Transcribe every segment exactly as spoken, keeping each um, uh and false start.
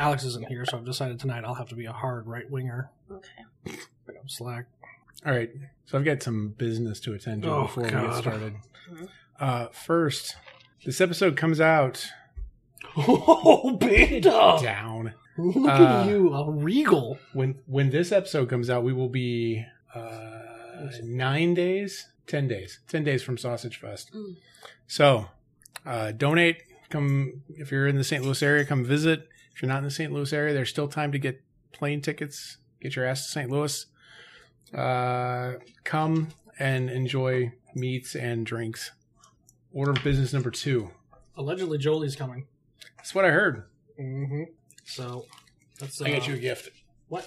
Alex isn't here, so I've decided tonight I'll have to be a hard right winger. Okay. Pick up slack. All right. So I've got some business to attend to Oh, before God. we get started. Mhm. Uh, first, this episode comes out Oh, Beta! down. Look Uh, at you, a regal. When when this episode comes out, we will be uh, nine days, ten days, ten days from Sausage Fest. Mm. So uh, donate. Come if you're in the Saint Louis area, come visit. If you're not in the Saint Louis area, there's still time to get plane tickets. Get your ass to Saint Louis. Uh, come and enjoy meats and drinks. Order of business number two. Allegedly, Jolie's coming. That's what I heard. Mm-hmm. So, that's. Uh, I got you a gift. What?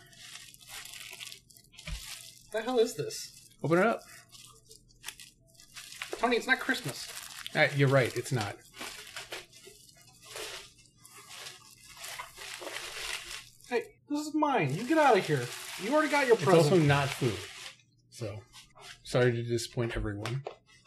What the hell is this? Open it up. Tony, it's not Christmas. Uh, you're right. It's not. Hey, this is mine. You get out of here. You already got your It's present. also not food. So, sorry to disappoint everyone.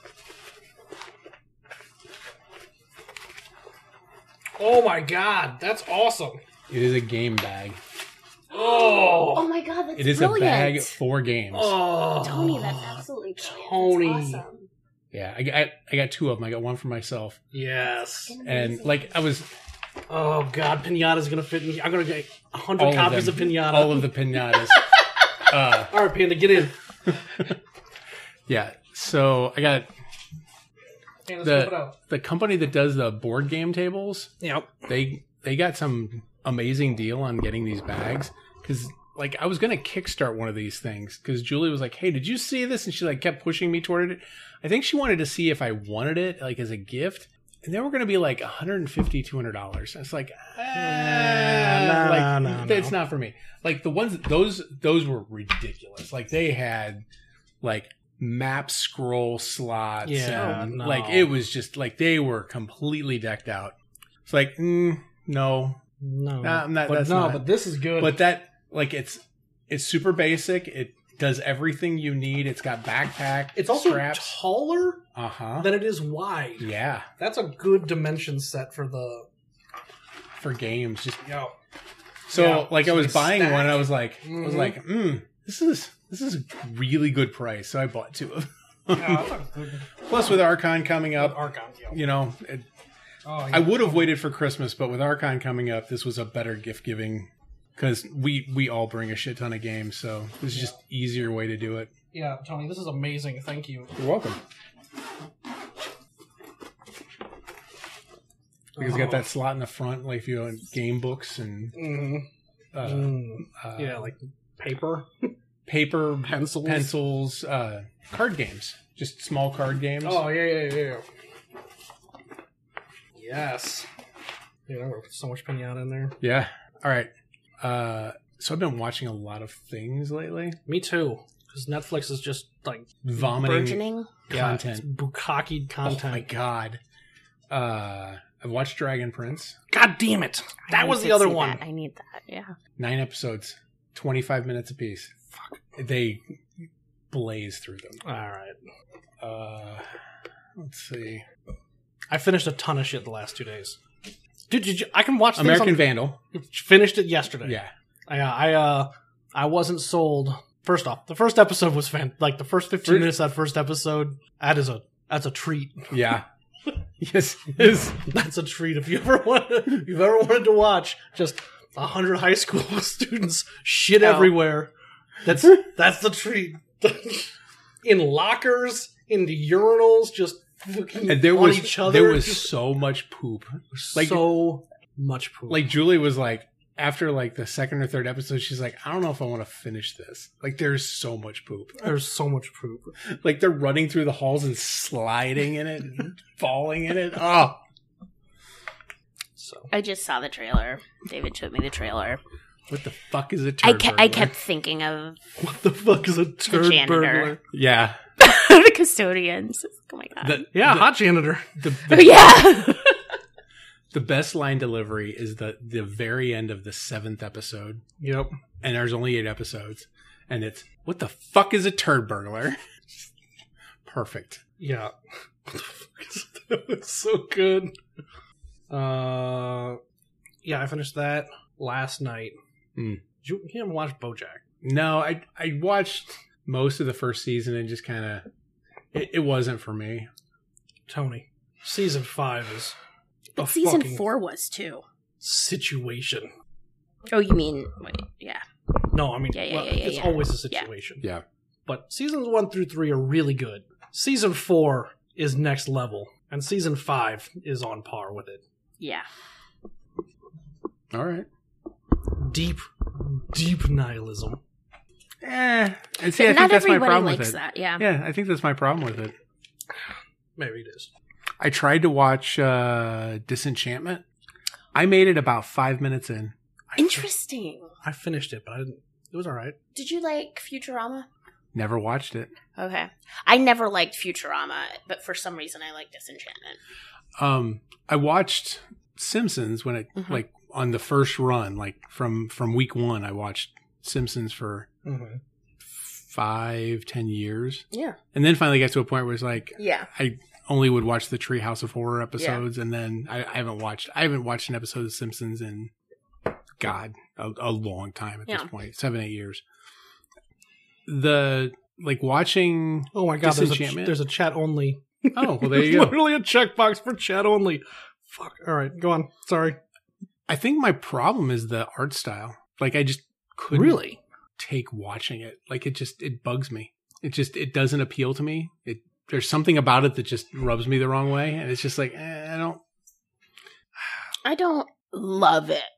Oh my god, that's awesome. It is a game bag. Oh, Oh my god, that's It is brilliant. a bag for games. oh. Tony, that's absolutely brilliant. Tony. That's awesome. Yeah, I got I got two of them. I got one for myself, Yes. and like I was Oh god, pinata's gonna fit in here. I'm gonna get a all hundred copies of, of, them, pinata. all of the pinatas. uh, All right, Panda, get in. yeah, so I got Hey, let's flip it the out. the company that does the board game tables. Yep. They they got some amazing deal on getting these bags because like I was gonna kickstart one of these things because Julie was like, "Hey, did you see this?" And she like kept pushing me toward it. I think she wanted to see if I wanted it like as a gift, and they were gonna be like one hundred fifty dollars, two hundred dollars. It's like, ah, no, like no, no. it's not for me. Like the ones those those were ridiculous. Like they had like map scroll slots. Yeah, and, no. like it was just like they were completely decked out. It's like, mm, no, No, Nah, I'm not- but that's no, not- but this is good. but that like it's it's super basic. It does everything you need. It's got backpack. it's also straps. taller Uh huh. than it is wide. Yeah, That's a good dimension set for the. for games. Just Yo. so Yeah, like I so was they buying stack. one. And I was like, I was Mhm. like, mm, this is this is a really good price. So I bought two of them. Yeah, that's a good. Plus with Archon coming up, Archon, yeah. you know, it, Oh, yeah. I would have waited for Christmas, but with Archon coming up, this was a better gift giving because we we all bring a shit ton of games, so this is just easier way to do it. Yeah, Tony, this is amazing. Thank you. You're welcome. Because you got that slot in the front, like if you have game books and Mhm. uh, Mm. uh, Yeah, like paper, paper, pencils. pencils, uh, card games, just small card games. Oh yeah, yeah, yeah. yeah. Yes. Dude, I'm gonna put so much pinata in there. Yeah. All right. Uh, so I've been watching a lot of things lately. Me too. Because Netflix is just like Vomiting Burgeoning. yeah, it's content. bukkake content. Oh my god. Uh, I've watched Dragon Prince. God damn it! I That need was to the other see one. that. I need that. Yeah. Nine episodes, twenty-five minutes apiece. Fuck. They blaze through them. All right. Uh, let's see. I finished a ton of shit the last two days. Dude, did you, I can watch things American on- Vandal. Finished it yesterday. Yeah. I, uh, I, uh, I wasn't sold. First off, the first episode was fan. Like the first fifteen First- minutes of that first episode, that is a that's a treat. Yeah. Yes. Yes. That's a treat. If you ever want, if you've ever wanted to watch just a hundred high school students shit Oh. everywhere, that's that's the treat. In lockers, in the urinals, just fucking And there on was each other. there was just so much poop. like- so much poop. Like Julie was like, after like the second or third episode, she's like, I don't know if I want to finish this. Like there's so much poop. there's so much poop. Like they're running through the halls and sliding in it, and falling in it. Oh, So I just saw the trailer. David showed me the trailer. what the fuck is a I, turd ke- I burglar? kept thinking of what the fuck is a turd janitor. burglar? Yeah. the custodians. Oh my god. The, Yeah, the, hot janitor. the, Oh, the, yeah. the best line delivery is the the very end of the seventh episode, Yep. and there's only eight episodes, and it's what the fuck is a turd burglar? Perfect. Yeah. That was so good. Uh, Yeah, I finished that last night. Mm. Did you, you haven't watched BoJack? No, I I watched most of the first season and just kind of it, it wasn't for me. Tony, season five is But a season fucking four was too. situation. Oh, you mean, wait, yeah. No, I mean, Yeah, yeah, well, yeah, yeah, it's yeah. always a situation. Yeah. But seasons one through three are really good. Season four is next level, and season five is on par with it. Yeah. All right. Deep, deep nihilism. Eh. And see, I Not think that's my everybody problem likes with it. that, yeah. Yeah, I think that's my problem with it. Maybe it is. I tried to watch uh, Disenchantment. I made it about five minutes in. Interesting. I finished it, but I didn't. It was all right. Did you like Futurama? Never watched it. Okay. I never liked Futurama, but for some reason I like Disenchantment. Um, I watched Simpsons when it Mhm. like on the first run, like from from week one. I watched Simpsons for Mm-hmm. five, ten years, Yeah. and then finally got to a point where it's like Yeah. I only would watch the Treehouse of Horror episodes, and then I, I haven't watched I haven't watched an episode of Simpsons in God a, a long time at Yeah. this point, seven eight years. The like watching Oh my god! There's a, Disenchantment? there's a chat only. oh well there There's you go. literally a checkbox for chat only. Fuck. All right, go on. Sorry. I think my problem is the art style. Like I just couldn't Really? take watching it. Like it just it bugs me. It just it doesn't appeal to me. It there's something about it that just rubs me the wrong way, and it's just like eh, I don't. I don't love it.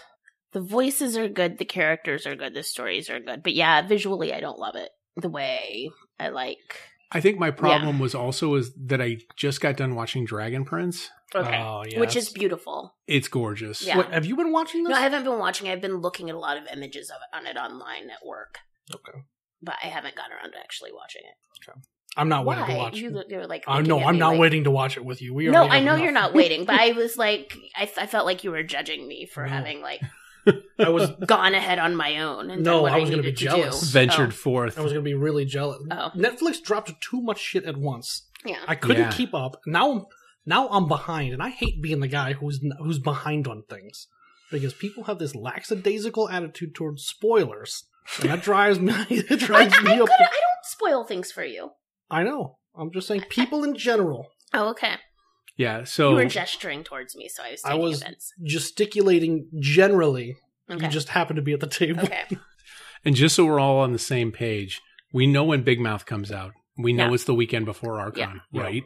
The voices are good, the characters are good, the stories are good. But yeah, visually I don't love it the way I like. I think my problem was also is that I just got done watching Dragon Prince. Okay. Oh, yeah. Which is beautiful. It's gorgeous. Yeah. Wait, have you been watching this? No, I haven't been watching. I've been looking at a lot of images of it on it online at work. Okay. But I haven't gotten around to actually watching it. I'm not Why? waiting to watch. You it. look, you're like. Uh, looking no, at I'm me not like- waiting to watch it with you. We No, already I have know enough. you're not waiting, but I was like, I, I felt like you were judging me for No. having like I was gone ahead on my own and No, done what I I, was gonna needed be to jealous. do. Ventured Oh. forth. I was gonna be really jealous. Oh. Netflix dropped too much shit at once. Yeah. I couldn't Yeah. keep up. Now, now I'm behind, and I hate being the guy who's who's behind on things because people have this lackadaisical attitude towards spoilers, and that drives me. It I, drives I'm me good. up. I don't spoil things for you. I know. I'm just saying, people in general. Oh, okay. Yeah. So You were gesturing towards me, so I was I taking was offense. gesticulating generally. Okay. You just happen to be at the table. Okay. and just so we're all on the same page, we know when Big Mouth comes out. We know Yeah. it's the weekend before Archon, Yeah. right?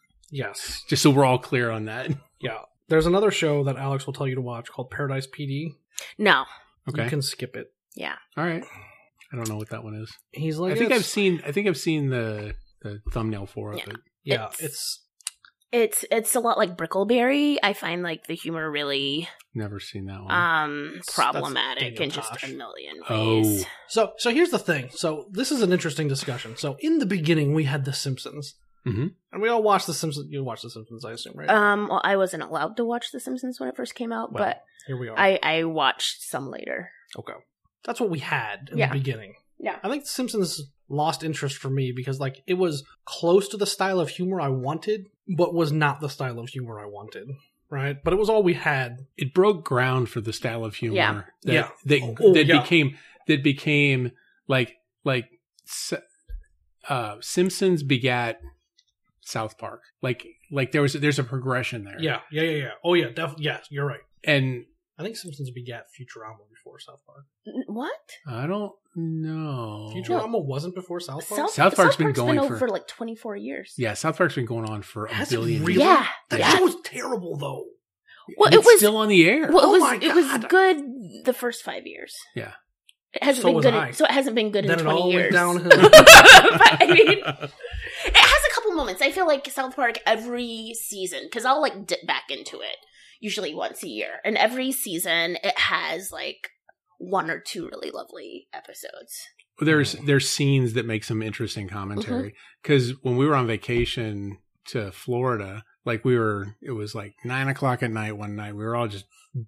Yes. Just so we're all clear on that. Yeah. There's another show that Alex will tell you to watch called Paradise P D. No. Okay. You can skip it. Yeah. All right. I don't know what that one is. He's like, I think "Yes." I've seen. I think I've seen the the thumbnail for it. Yeah. But Yeah, It's- it's It's it's a lot like Brickleberry. I find like the humor really never seen that one. um That's problematic Daniel in just Tosh. a million Oh. ways. so. So here's the thing. So this is an interesting discussion. So in the beginning, we had The Simpsons, Mhm. and we all watched The Simpsons. You watched The Simpsons, I assume, right? Um well, I wasn't allowed to watch The Simpsons when it first came out, Well, but Here we are. I I watched some later. okay, that's what we had in Yeah. the beginning. Yeah. I think The Simpsons lost interest for me because like it was close to the style of humor I wanted, but was not the style of humor I wanted. Right, but it was all we had. It broke ground for the style of humor. Yeah. That, Yeah. That, Oh, that yeah. became that became like like S- uh, Simpsons begat South Park. Like like there was there's a progression there. Yeah, yeah, yeah, yeah. Oh yeah, definitely. Yes, you're right. And I think Simpsons begat Futurama before South Park. N- What? I don't know. Futurama wasn't before South Park. South, South Park's South been Park's going over for- like twenty-four years. Yeah, South Park's been going on for a Has it billion really? years. Yeah. That yeah. show was terrible, though. Well, And it it's was still on the air. Well, it Oh was my it was God. good the first five years. Yeah. It hasn't So been was good. I. In, so it hasn't been good Then in it twenty all went years. downhill. But, I mean, it has a couple moments. I feel like South Park every season, because I'll like dip back into it usually once a year, and every season it has like one or two really lovely episodes. There's there's scenes that make some interesting commentary because when we were on vacation to Florida, like we were, it was like nine o'clock at night one night. We were all just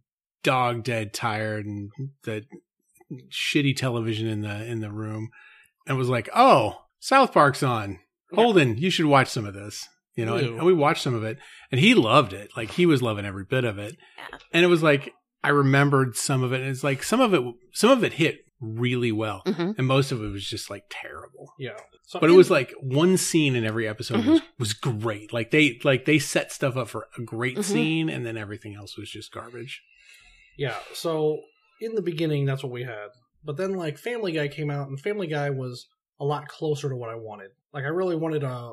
dog dead tired, and the shitty television in the in the room, and it was like, oh, South Park's on. Yeah. Holden, you should watch some of this. You know, and, Ew. and we watched some of it, and he loved it. Like he was loving every bit of it, Yeah. and it was like I remembered some of it. It's like some of it, some of it hit really well, Mm-hmm. and most of it was just like terrible. Yeah. So But it in- was like one scene in every episode Mm-hmm. was, was great. Like they like they set stuff up for a great Mhm. scene, and then everything else was just garbage. Yeah, so in the beginning, that's what we had. But then, like, Family Guy came out, and Family Guy was a lot closer to what I wanted. Like, I really wanted a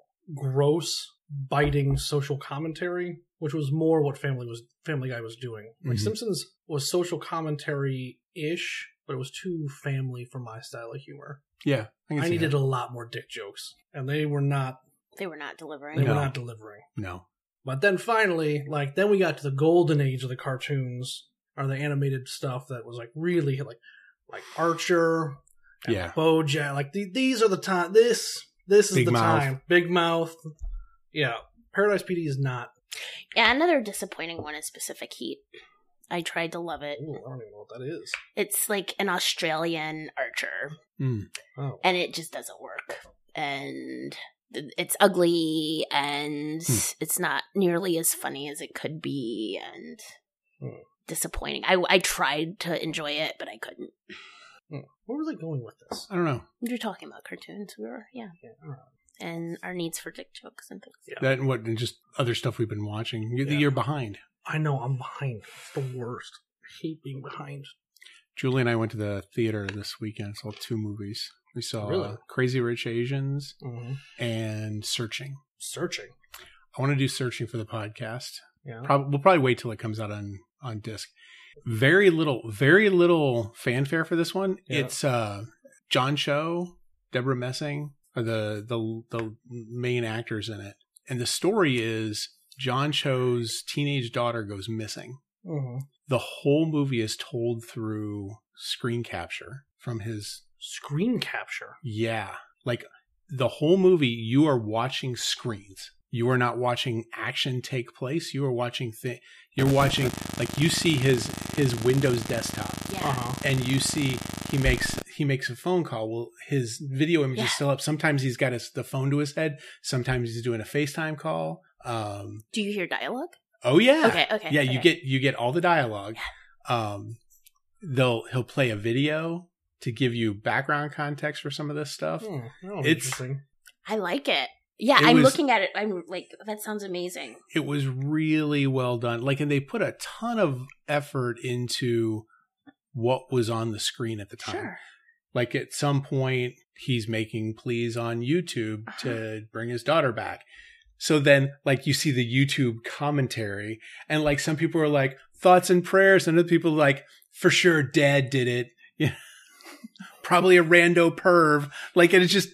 gross, biting social commentary, which was more what Family was Family Guy was doing. Like, Mhm. Simpsons was social commentary-ish, but it was too family for my style of humor. Yeah, I, can I see needed that. a lot more dick jokes, and they were not. They were not delivering. They No. were not delivering. no. But then finally, like, then we got to the golden age of the cartoons, or the animated stuff that was like really like, like Archer, and Yeah. BoJack. Like the, these are the time. This this is Big the Mouth. time. Big Mouth. Yeah, Paradise P D is not. Yeah, another disappointing one is Pacific Heat. I tried to love it. Ooh, I don't even know what that is. It's like an Australian Archer, Mm. Oh, and it just doesn't work. And th- it's ugly, and Hmm. it's not nearly as funny as it could be, and Hmm. disappointing. I, I tried to enjoy it, but I couldn't. hmm. Where were they going with this? I don't know. You're talking about cartoons, we were, yeah, Yeah, I don't know. and our needs for dick jokes and things. Yeah. That and what and just other stuff we've been watching. You're, Yeah. you're behind. I know I'm behind. It's the worst. I hate being behind. Julie and I went to the theater this weekend. Saw two movies. We saw Really? uh, Crazy Rich Asians Mm-hmm. and Searching. Searching. I want to do Searching for the podcast. Yeah. Probably, we'll probably wait till it comes out on on disc. Very little, very little fanfare for this one. Yeah. It's uh, John Cho, Deborah Messing are the the the main actors in it, and the story is John Cho's teenage daughter goes missing. Mm-hmm. The whole movie is told through screen capture from his. Screen capture. Yeah, like the whole movie, you are watching screens. You are not watching action take place. You are watching thi- You're watching like you see his his Windows desktop, Yeah. Uh-huh. and you see he makes he makes a phone call. Well, his video image Yeah. is still up. Sometimes he's got his, the phone to his head. Sometimes he's doing a FaceTime call. Um, Do you hear dialogue? oh yeah, Okay, okay. yeah. You okay. get you get all the dialogue. Um, they'll he'll play a video to give you background context for some of this stuff. Hmm, that was It's- interesting. I like it. Yeah, It I'm was- looking at it. I'm like, that sounds amazing. It was really well done. Like, and they put a ton of effort into what was on the screen at the time. Sure. Like at some point, he's making pleas on YouTube to bring his daughter back. So then, like, you see the YouTube commentary, and like some people are like thoughts and prayers, and other people are like, for sure, Dad did it. Yeah, probably a rando perv. Like, and it's just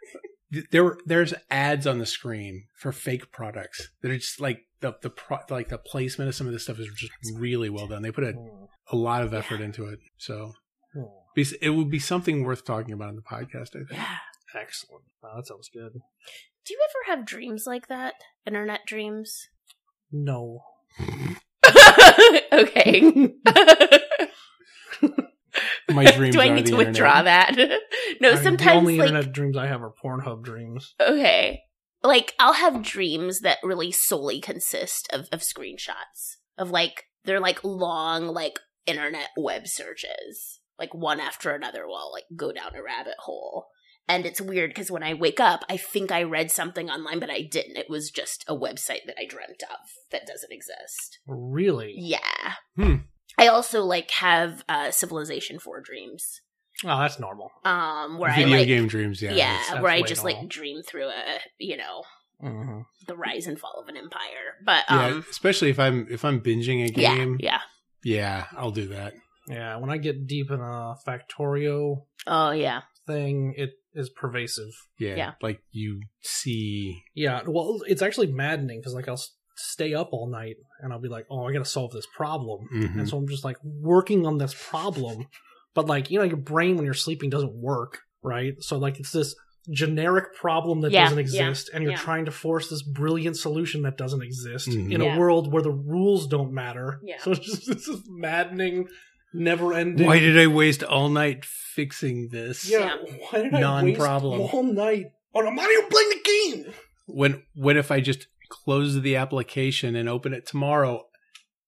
there. There's ads on the screen for fake products that are just like the the pro, like the placement of some of this stuff is just really well done. They put a, Hmm, a lot of effort into it, so hmm. be- it would be something worth talking about in the podcast. I think. Yeah. Excellent. Wow, that sounds good. Do you ever have dreams like that? Internet dreams? No. Okay. My dreams Do I are need the to withdraw internet. that? no, I mean, sometimes the only like internet dreams I have are Pornhub dreams. okay. Like I'll have dreams that really solely consist of, of screenshots. Of like they're like long like internet web searches. Like one after another will like go down a rabbit hole. And it's weird because when I wake up, I think I read something online, but I didn't. It was just a website that I dreamt of that doesn't exist. Really? Yeah. Hmm. I also like have uh, Civilization four dreams. Oh, that's normal. Um, where Video I like game dreams. Yeah. yeah, that's- where I that's just way like normal. dream through a you know Mm-hmm. the rise and fall of an empire. But Yeah, um, especially if I'm if I'm binging a yeah, game. yeah. Yeah, I'll do that. Yeah, when I get deep in a Factorio Oh yeah, thing, it is pervasive. Yeah, Yeah. like you see. Yeah, well, it's actually maddening because like I'll s- stay up all night and I'll be like, oh, I got to solve this problem, Mhm. and so I'm just like working on this problem, but like you know, your brain when you're sleeping doesn't work, right? So like it's this generic problem that Yeah, doesn't yeah, exist, and you're yeah. trying to force this brilliant solution that doesn't exist Mhm. in Yeah. a world where the rules don't matter. Yeah. So it's just this is maddening, never ending. Why did I waste all night fixing this? Yeah, why did I Non-problem. waste all night on a Mario playing the game? When when if I just close the application and open it tomorrow,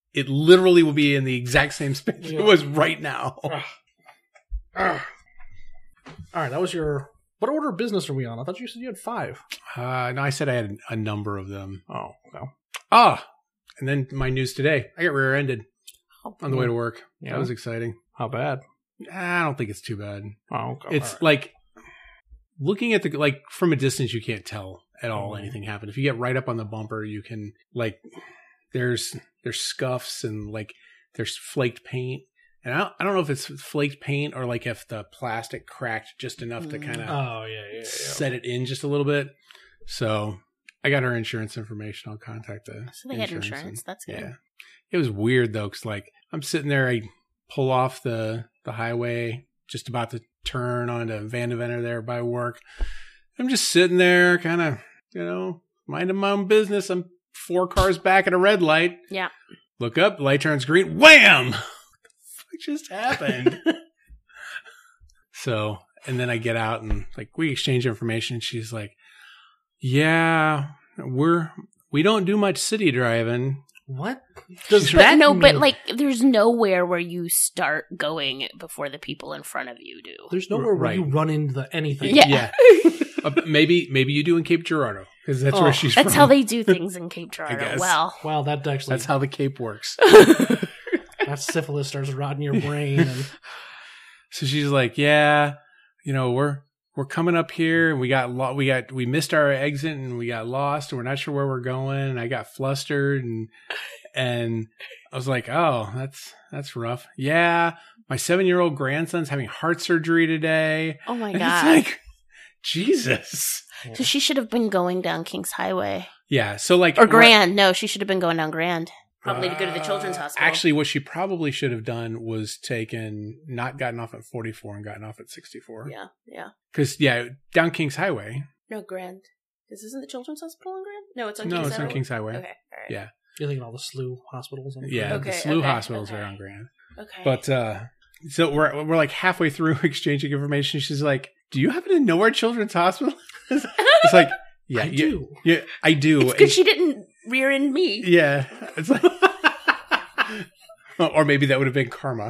it literally will be in the exact same space Yeah. it was right now. Ugh. Ugh. All right, that was your. What order of business are we on? I thought you said you had five. Uh, no, I said I had a number of them. Oh, okay. Ah, and then my news today. I got rear-ended on the way to work. Yeah. That was exciting. How bad? I don't think it's too bad. Oh, okay. It's All right. like looking at the like from a distance, you can't tell at all Mhm. anything happened. If you get right up on the bumper, you can like there's there's scuffs and like there's flaked paint. And I don't, I don't know if it's flaked paint or like if the plastic cracked just enough to Mm. kind of Oh yeah, yeah, yeah. set it in just a little bit. So I got her insurance information. I'll contact the So they had insurance insurance. and- That's good. yeah. It was weird though, because like I'm sitting there, I pull off the the highway, just about to turn onto Van Deventer there by work. I'm just sitting there, kind of, you know, minding my own business. I'm four cars back at a red light. Yeah. Look up, light turns green. Wham! What just happened? So, and then I get out and like we exchange information. She's like, "Yeah, we're we don't do much city driving." What? Does But that no, but mean- like, there's nowhere where you start going before the people in front of you do. There's nowhere where Right. you run into anything. Yeah. Yeah. Uh, maybe maybe you do in Cape Girardeau because that's Oh, where she's That's from. how they do things in Cape Girardeau. guess. Well, Wow, that actually. That's how the Cape works. that syphilis starts rotting your brain. And So she's like, "Yeah, you know, we're we're coming up here and we got lo- we got we missed our exit and we got lost and we're not sure where we're going and I got flustered and and I was like, "Oh, that's that's rough." Yeah, my seven-year-old grandson's having heart surgery today. oh my And god. it's like, Jesus. So she should have been going down Kings Highway Yeah, so like or Grand. No, she should have been going down Grand. Probably to go to the Uh, children's hospital. Actually, what she probably should have done was taken, not gotten off at forty-four and gotten off at sixty-four. yeah, yeah. Because, yeah, down Kings Highway. No, Grand. This isn't the children's hospital in Grand. No, it's on No, Kings it's on Highway. Kings Highway. Okay, all right. Yeah. you're thinking all the S L U hospitals. And Yeah, Okay, the S L U okay, hospitals okay. are on Grand. Okay. But, uh, so we're, we're like halfway through exchanging information. She's like, "Do you happen to know our children's hospital?" It's like, yeah, I you- do. Yeah, I do. it's because she didn't rear end me. Yeah. It's like, or maybe that would have been karma.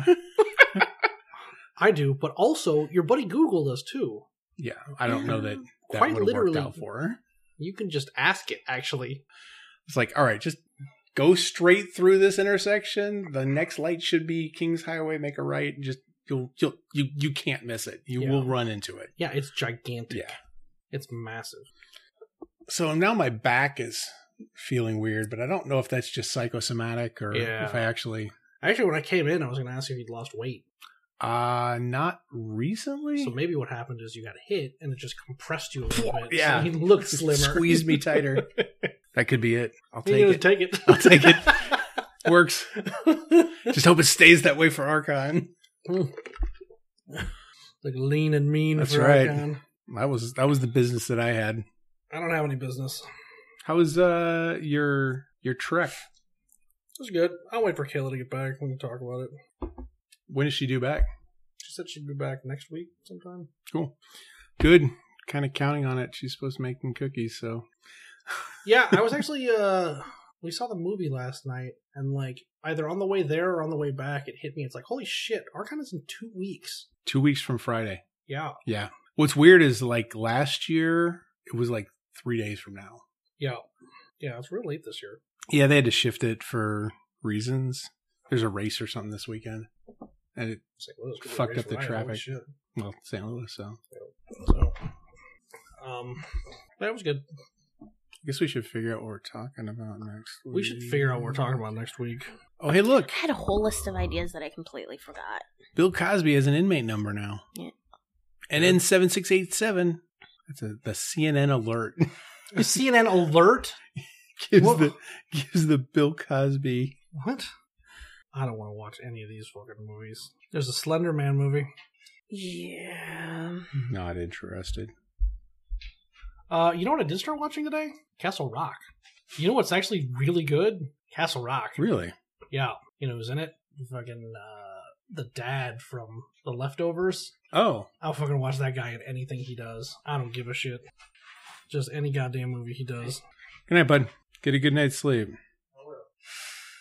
I do, but also your buddy Google does too. Yeah, I don't know that that Quite would have literally. worked out for her. You can just ask it. Actually, It's like, all right, just go straight through this intersection. The next light should be Kings Highway. Make a right. Just you'll you'll you you can't miss it. You Yeah. will run into it. yeah, it's gigantic. Yeah. It's massive. So now my back is feeling weird, but I don't know if that's just psychosomatic or Yeah. if I actually. Actually, when I came in, I was going to ask you if you'd lost weight. Uh not recently. So maybe what happened is you got hit and it just compressed you a little bit. Yeah. so you looked slimmer. Squeezed me tighter. That could be it. I'll You take know, it. Take it. I'll take it. Works. Just hope it stays that way for Archon. Like lean and mean. That's for right. Archon. That was that was the business that I had. I don't have any business. How was uh your your trek? It was good. I'll wait for Kayla to get back. We can talk about it. When is she due back? She said she'd be back next week sometime. Cool. Good. Kind of counting on it. She's supposed to make them cookies, so Yeah, I was actually, uh, we saw the movie last night, and like, either on the way there or on the way back, it hit me. It's like, holy shit, Archon is in two weeks. two weeks from Friday. Yeah. Yeah. What's weird is like last year, it was like three days from now. Yeah. Yeah, it's real late this year. Yeah, they had to shift it for reasons. There's a race or something this weekend. And it, Saint Louis could be a Fucked race up the for mine. Holy traffic. shit. well, Saint Louis, so So, um, that was good. I guess we should figure out what we're talking about next week. We should figure out what we're talking about next week. Oh, hey, look. I had a whole list of ideas that I completely forgot. Bill Cosby has an inmate number now. Yeah. N N seven six eight seven. That's a, the C N N alert. C N N alert? gives What? the gives the Bill Cosby. What? I don't want to watch any of these fucking movies. There's a Slender Man movie. Yeah. Not interested. Uh, you know what I did start watching today? Castle Rock. You know what's actually really good? Castle Rock. Really? Yeah. You know who's in it? Fucking, uh, the dad from The Leftovers. Oh, I'll fucking watch that guy in anything he does. I don't give a shit. Just any goddamn movie he does. good night, bud. Get a good night's sleep.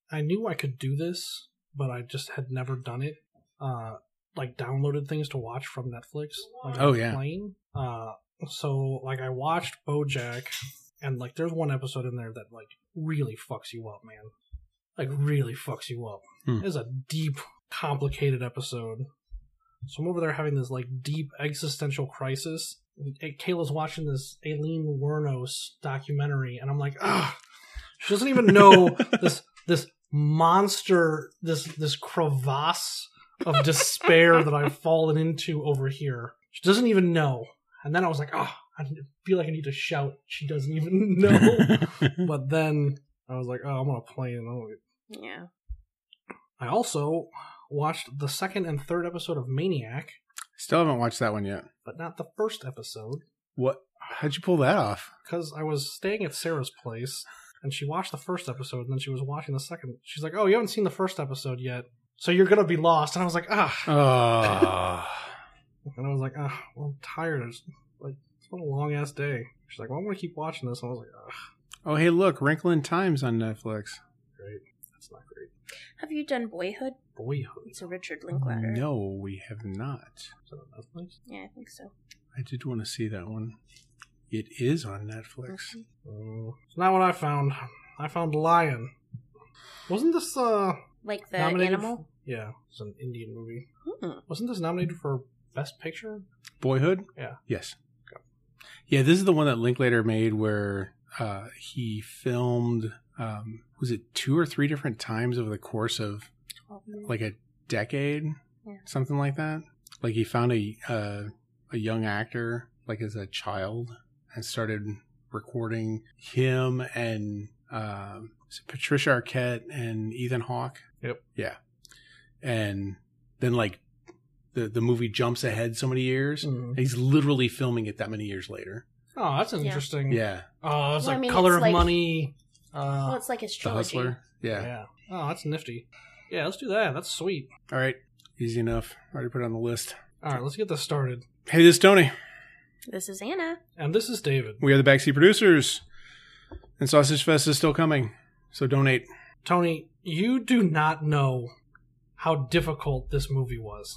I knew I could do this, but I just had never done it. Uh, like downloaded things to watch from Netflix. Like Oh, on a yeah. plane. Uh, so like I watched BoJack, and like there's one episode in there that like really fucks you up, man. Like really fucks you up. Hmm. It's a deep, complicated episode. So I'm over there having this like deep existential crisis. And Kayla's watching this Aileen Wuornos documentary, and I'm like, ah, she doesn't even know this this monster, this this crevasse of despair that I've fallen into over here. She doesn't even know. And then I was like, oh, I feel like I need to shout. She doesn't even know. But then I was like, oh, I'm gonna play it. Yeah. I also watched the second and third episode of Maniac, Still haven't watched that one yet. but not the first episode, What? How'd you pull that off? because I was staying at Sarah's place, and she watched the first episode, and then she was watching the second. She's like, oh, you haven't seen the first episode yet, so you're gonna be lost. And I was like, ah. Oh. And I was like, ah, well, I'm tired. It's like, it's been a long-ass day. She's like, well, I'm gonna keep watching this. And I was like, ah, Oh, hey, look, Wrinkle in Time's on Netflix. great. That's not great. Have you done Boyhood? Boyhood. It's a Richard Linklater. No, we have not. Is that on Netflix? Yeah, I think so. I did want to see that one. It is on Netflix. Uh, it's not what I found. I found Lion. Wasn't this, uh... Like the nominated animal? f- yeah, it's an Indian movie. Hmm. Wasn't this nominated for Best Picture? Boyhood? Yeah. Yes. Yeah, this is the one that Linklater made where uh, he filmed, um, was it two or three different times over the course of like a decade? Yeah. Something like that? Like he found a uh, a young actor like as a child and started recording him and um, is it Patricia Arquette and Ethan Hawke. Yep. Yeah. And then like the, the movie jumps ahead so many years. Mm. He's literally filming it that many years later. Oh, that's Yeah. interesting. Yeah. Oh, it's Well, I like mean, Color it's of like- Money. Uh, Well, it's like his The trilogy. Hustler. Yeah. yeah. Oh, that's nifty. Yeah, let's do that. That's sweet. All right. Easy enough. Already put it on the list. All right, let's get this started. Hey, this is Tony. This is Anna. And this is David. We are the Backseat Producers. And Sausage Fest is still coming. So donate. Tony, you do not know how difficult this movie was.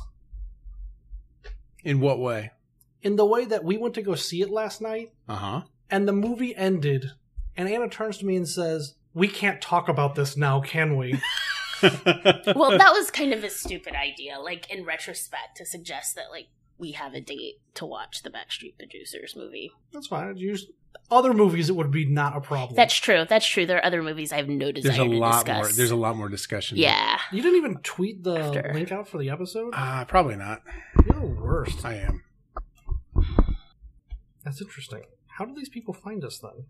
In what way? In the way that we went to go see it last night, Uh-huh. and the movie ended, and Anna turns to me and says, we can't talk about this now, can we? Well, that was kind of a stupid idea, like, in retrospect, to suggest that, like, we have a date to watch the Backstreet Producers movie. That's fine. I'd use other movies, it would be not a problem. That's true. That's true. There are other movies I have no desire There's a to lot discuss. more. There's a lot more discussion. Yeah. You didn't even tweet the After. link out for the episode? Uh, probably not. You're the worst. I am. That's interesting. How did these people find us then?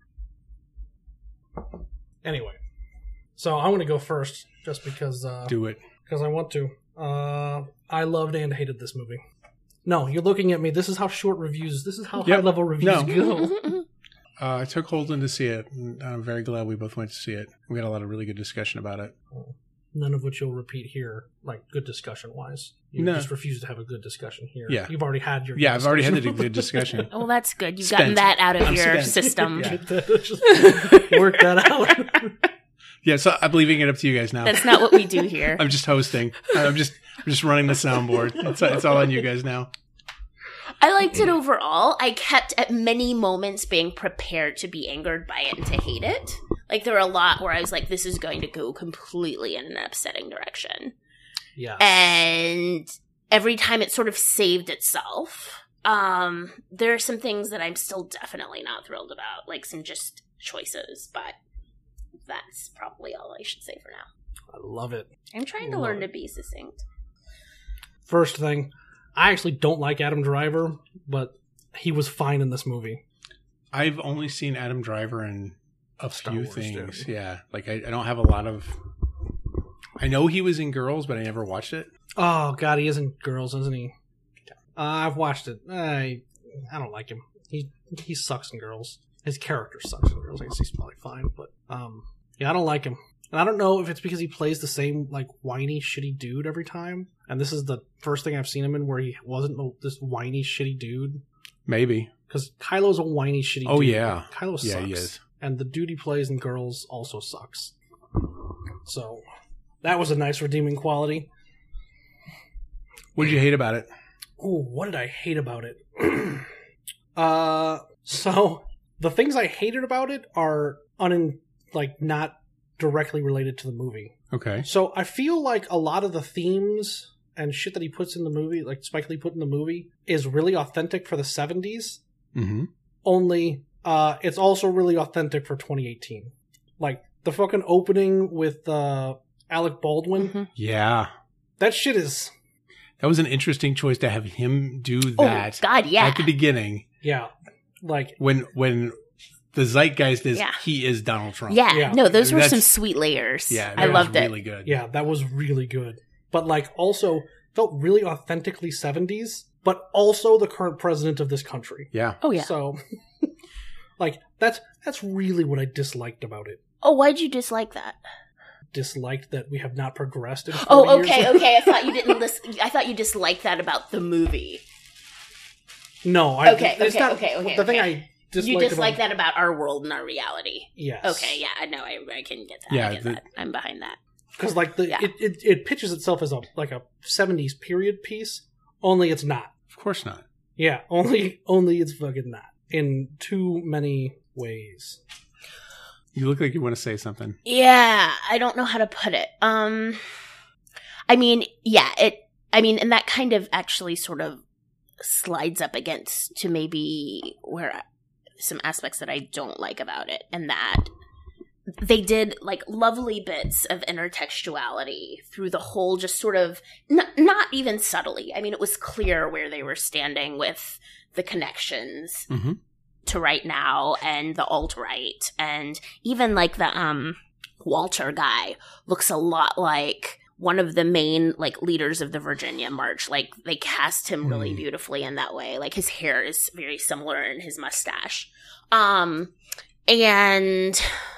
Anyway, so I'm going to go first, just because uh, Do it. because I want to. Uh, I loved and hated this movie. No, you're looking at me. This is how short reviews. This is how Yep. high level reviews No. go. Uh, I took Holden to see it, and I'm very glad we both went to see it. We had a lot of really good discussion about it. None of which you'll repeat here, like good discussion wise. You No. just refuse to have a good discussion here. Yeah. You've already had your. Yeah, good I've already had the discussion. good discussion. Well, that's good. You've Spent. gotten that out of I'm your spent. system. Yeah. Get that- just work that out. Yeah, so I'm leaving it up to you guys now. That's not what we do here. I'm just hosting. I'm just I'm just running the soundboard. It's, it's all on you guys now. I liked it overall. I kept at many moments being prepared to be angered by it and to hate it. Like there were a lot where I was like, this is going to go completely in an upsetting direction. Yeah. And every time it sort of saved itself. Um, there are some things that I'm still definitely not thrilled about, like some just choices, but that's probably all I should say for now. I love it. I'm trying to Love learn it. to be succinct. First thing, I actually don't like Adam Driver, but he was fine in this movie. I've only seen Adam Driver in a Star few Wars, things. dude. Yeah, like I, I don't have a lot of. I know he was in Girls, but I never watched it. Oh God, he isn't Girls, isn't he? Uh, I've watched it. I I don't like him. He he sucks in Girls. His character sucks in Girls. I guess he's probably fine, but um, yeah, I don't like him. And I don't know if it's because he plays the same like whiny, shitty dude every time. And this is the first thing I've seen him in where he wasn't this whiny, shitty dude. Maybe. Because Kylo's a whiny, shitty Oh, dude. yeah. Kylo sucks. Yeah, he is. And the dude he plays in Girls also sucks. So that was a nice redeeming quality. What did you hate about it? Ooh, what did I hate about it? uh, so the things I hated about it are un like not directly related to the movie. Okay. So I feel like a lot of the themes and shit that he puts in the movie, like Spike Lee put in the movie, is really authentic for the seventies. Mm-hmm. Only, uh, it's also really authentic for twenty eighteen. Like the fucking opening with uh, Alec Baldwin. Mm-hmm. Yeah. That shit is. That was an interesting choice to have him do Oh, that God, yeah. at the beginning. Yeah. Like. When when the zeitgeist is Yeah. he is Donald Trump. Yeah. Yeah. No, those were That's- some sweet layers. Yeah, I that loved was it. really good. Yeah, that was really good. But, like, also felt really authentically seventies, but also the current president of this country. Yeah. Oh, yeah. So, like, that's that's really what I disliked about it. Oh, why'd you dislike that? Disliked that we have not progressed in forty Oh, years. okay, okay. I thought you didn't listen. I thought you disliked that about the movie. No, I, Okay, it's okay, not, okay, okay, The thing okay. I disliked You dislike about, that about our world and our reality. Yes. Okay, yeah, I know. I, I can get that. Yeah, I get the- that. I'm behind that. Because, like, the Yeah. it, it, it pitches itself as a like a seventies period piece, only it's not. Of course not. Yeah, only only it's fucking not. In too many ways. You look like you want to say something. Yeah, I don't know how to put it. Um, I mean, yeah, it. I mean, and that kind of actually sort of slides up against to maybe where I, some aspects that I don't like about it, and that they did like lovely bits of intertextuality through the whole, just sort of n- not even subtly. I mean, it was clear where they were standing with the connections Mm-hmm. to right now and the alt-right, and even like the um Walter guy looks a lot like one of the main like leaders of the Virginia March. Like they cast him really Hmm. beautifully in that way. Like his hair is very similar and his mustache. Um and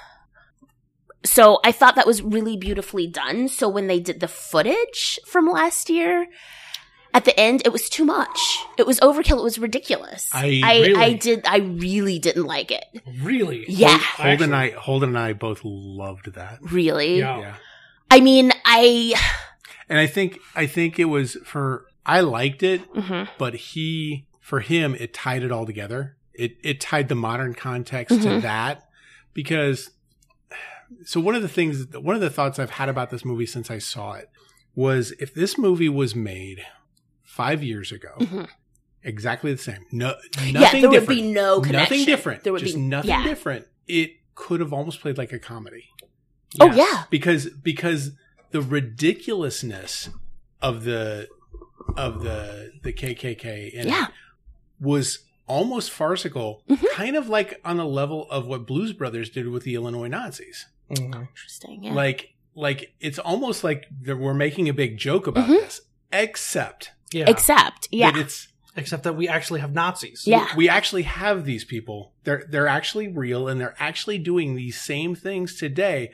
so I thought that was really beautifully done. So when they did the footage from last year, at the end, it was too much. It was overkill. It was ridiculous. I- I, Really? I did. I really didn't like it. Really? Yeah. Holden and I, Holden and I both loved that. Really. Yeah. Yeah. I mean, I. And I think I think it was for I liked it, Mhm. but he for him it tied it all together. It it tied the modern context to Mhm. that because so one of the things one of the thoughts I've had about this movie since I saw it was if this movie was made five years ago, Mhm. exactly the same. No nothing Yeah, there would different. be no connection. Nothing different. There would Just be nothing yeah. different. It could have almost played like a comedy. Oh Yes. yeah. because because the ridiculousness of the of the the K K K in it Yeah. was almost farcical, Mhm. kind of like on the level of what Blues Brothers did with the Illinois Nazis. Mhm. Interesting. Yeah. Like like it's almost like that we're making a big joke about Mhm. this, except Yeah. Except, yeah, that it's Except that we actually have Nazis. Yeah. we actually have these people. They're they're actually real and they're actually doing these same things today.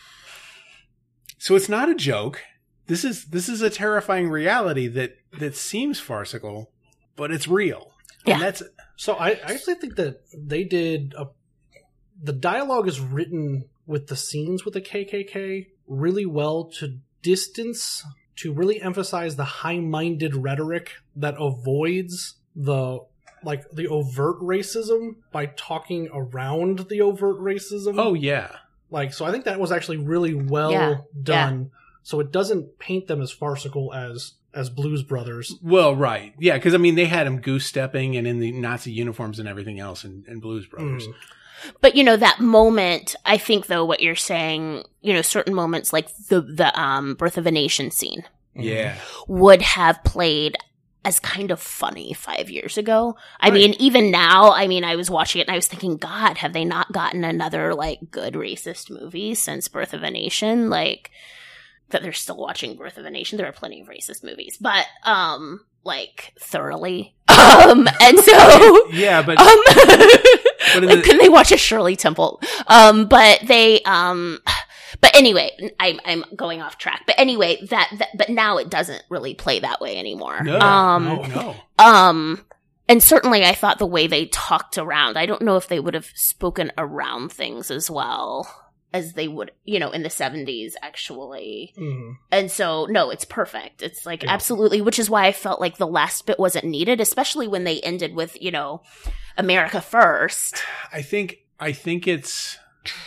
So it's not a joke. This is this is a terrifying reality that that seems farcical, but it's real. Yeah. And that's So I, I actually think that they did a, the dialogue is written with the scenes with the K K K really well to distance, to really emphasize the high-minded rhetoric that avoids the like the overt racism by talking around the overt racism. oh yeah. Like, so I think that was actually really well Yeah, done. So it doesn't paint them as farcical as as Blues Brothers. Well, right. Yeah, because I mean they had him goose stepping and in the Nazi uniforms and everything else in, in Blues Brothers. Mm. but you know that moment. I think though what you're saying, you know, certain moments like the the um Birth of a Nation scene Yeah. would have played as kind of funny five years ago. I Right. mean, even now, I mean, I was watching it and I was thinking, God, have they not gotten another like good racist movie since Birth of a Nation? Like that they're still watching Birth of a Nation. There are plenty of racist movies, but um, like thoroughly. Um, and so Yeah, but um, in like, the- can they watch a Shirley Temple? Um, but they, um, but anyway, I'm, I'm going off track. But anyway, that, that, but now it doesn't really play that way anymore. no, um, no, no. um, and certainly I thought the way they talked around, I don't know if they would have spoken around things as well. as they would, you know, in the seventies, actually. Mm-hmm. And so, no, it's perfect. It's like, Yeah. absolutely, which is why I felt like the last bit wasn't needed, especially when they ended with, you know, America First. I think I think it's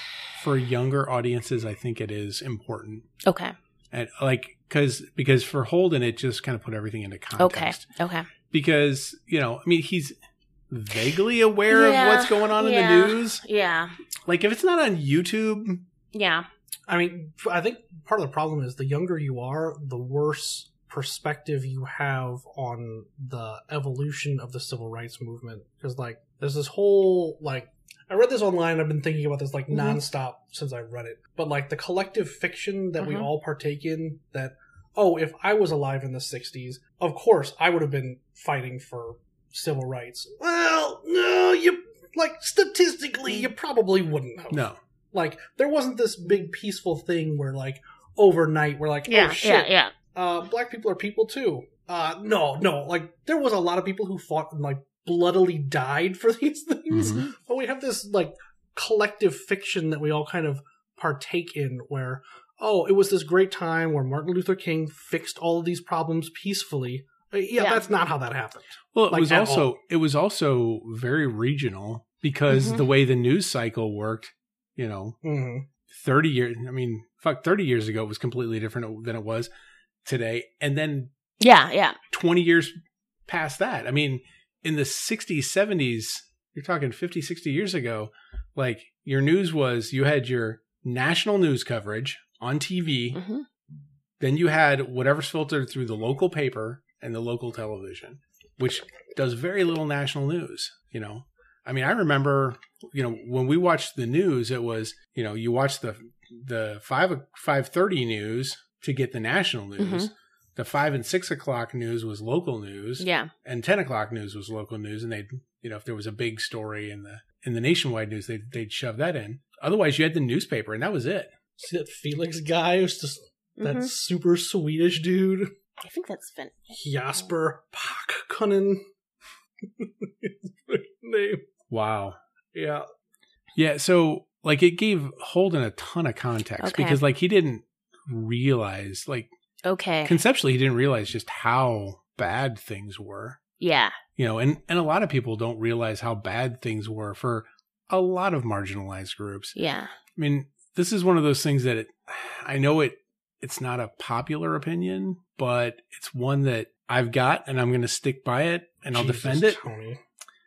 for younger audiences. I think it is important, Okay. and like because because for Holden, it just kind of put everything into Okay. context. Okay. Because you know, I mean, he's vaguely aware Yeah, of what's going on yeah. in the news. Yeah. Like if it's not on YouTube, Yeah. I mean, I think part of the problem is the younger you are, the worse perspective you have on the evolution of the civil rights movement. Because, like, there's this whole, like, I read this online. I've been thinking about this, like, Mhm. nonstop since I read it. But, like, the collective fiction that we Mhm. all partake in, that, oh, if I was alive in the sixties, of course I would have been fighting for civil rights. Well, no, you, like, statistically, you probably wouldn't have. no. Like, there wasn't this big peaceful thing where, like, overnight we're like, Yeah. oh shit, Yeah. Yeah. uh, black people are people too. Uh, no, no, like, there was a lot of people who fought and, like, bloodily died for these things. Mhm. But we have this, like, collective fiction that we all kind of partake in where, oh, it was this great time where Martin Luther King fixed all of these problems peacefully. Uh, Yeah, Yeah. that's not how that happened. Well, it Like, was at also all. it was also very regional because Mhm. the way the news cycle worked, you know, Mm-hmm. thirty years. I mean, fuck, thirty years ago it was completely different than it was today, and then Yeah. Yeah. twenty years past that. I mean, in the sixties, seventies, you're talking fifty, sixty years ago, like your news was you had your national news coverage on T V, Mhm. then you had whatever's filtered through the local paper and the local television, which does very little national news, you know. I mean, I remember, you know, when we watched the news, it was, you know, you watch the the five five thirty news to get the national news. Mhm. The five and six o'clock news was local news, Yeah. and ten o'clock news was local news. And they'd, you know, if there was a big story in the in the nationwide news, they'd they'd shove that in. Otherwise, you had the newspaper, and that was it. See that Felix guy who's just that Mhm. super Swedish dude? I think that's Finn. Jasper Pakkunen. Name. Wow. Yeah. Yeah, so like it gave Holden a ton of context Okay. because like he didn't realize, like Okay. conceptually, he didn't realize just how bad things were. Yeah. You know, and and a lot of people don't realize how bad things were for a lot of marginalized groups. Yeah. I mean, this is one of those things that it, I know it it's not a popular opinion, but it's one that I've got and I'm going to stick by it and I'll Jesus, defend it. Tony.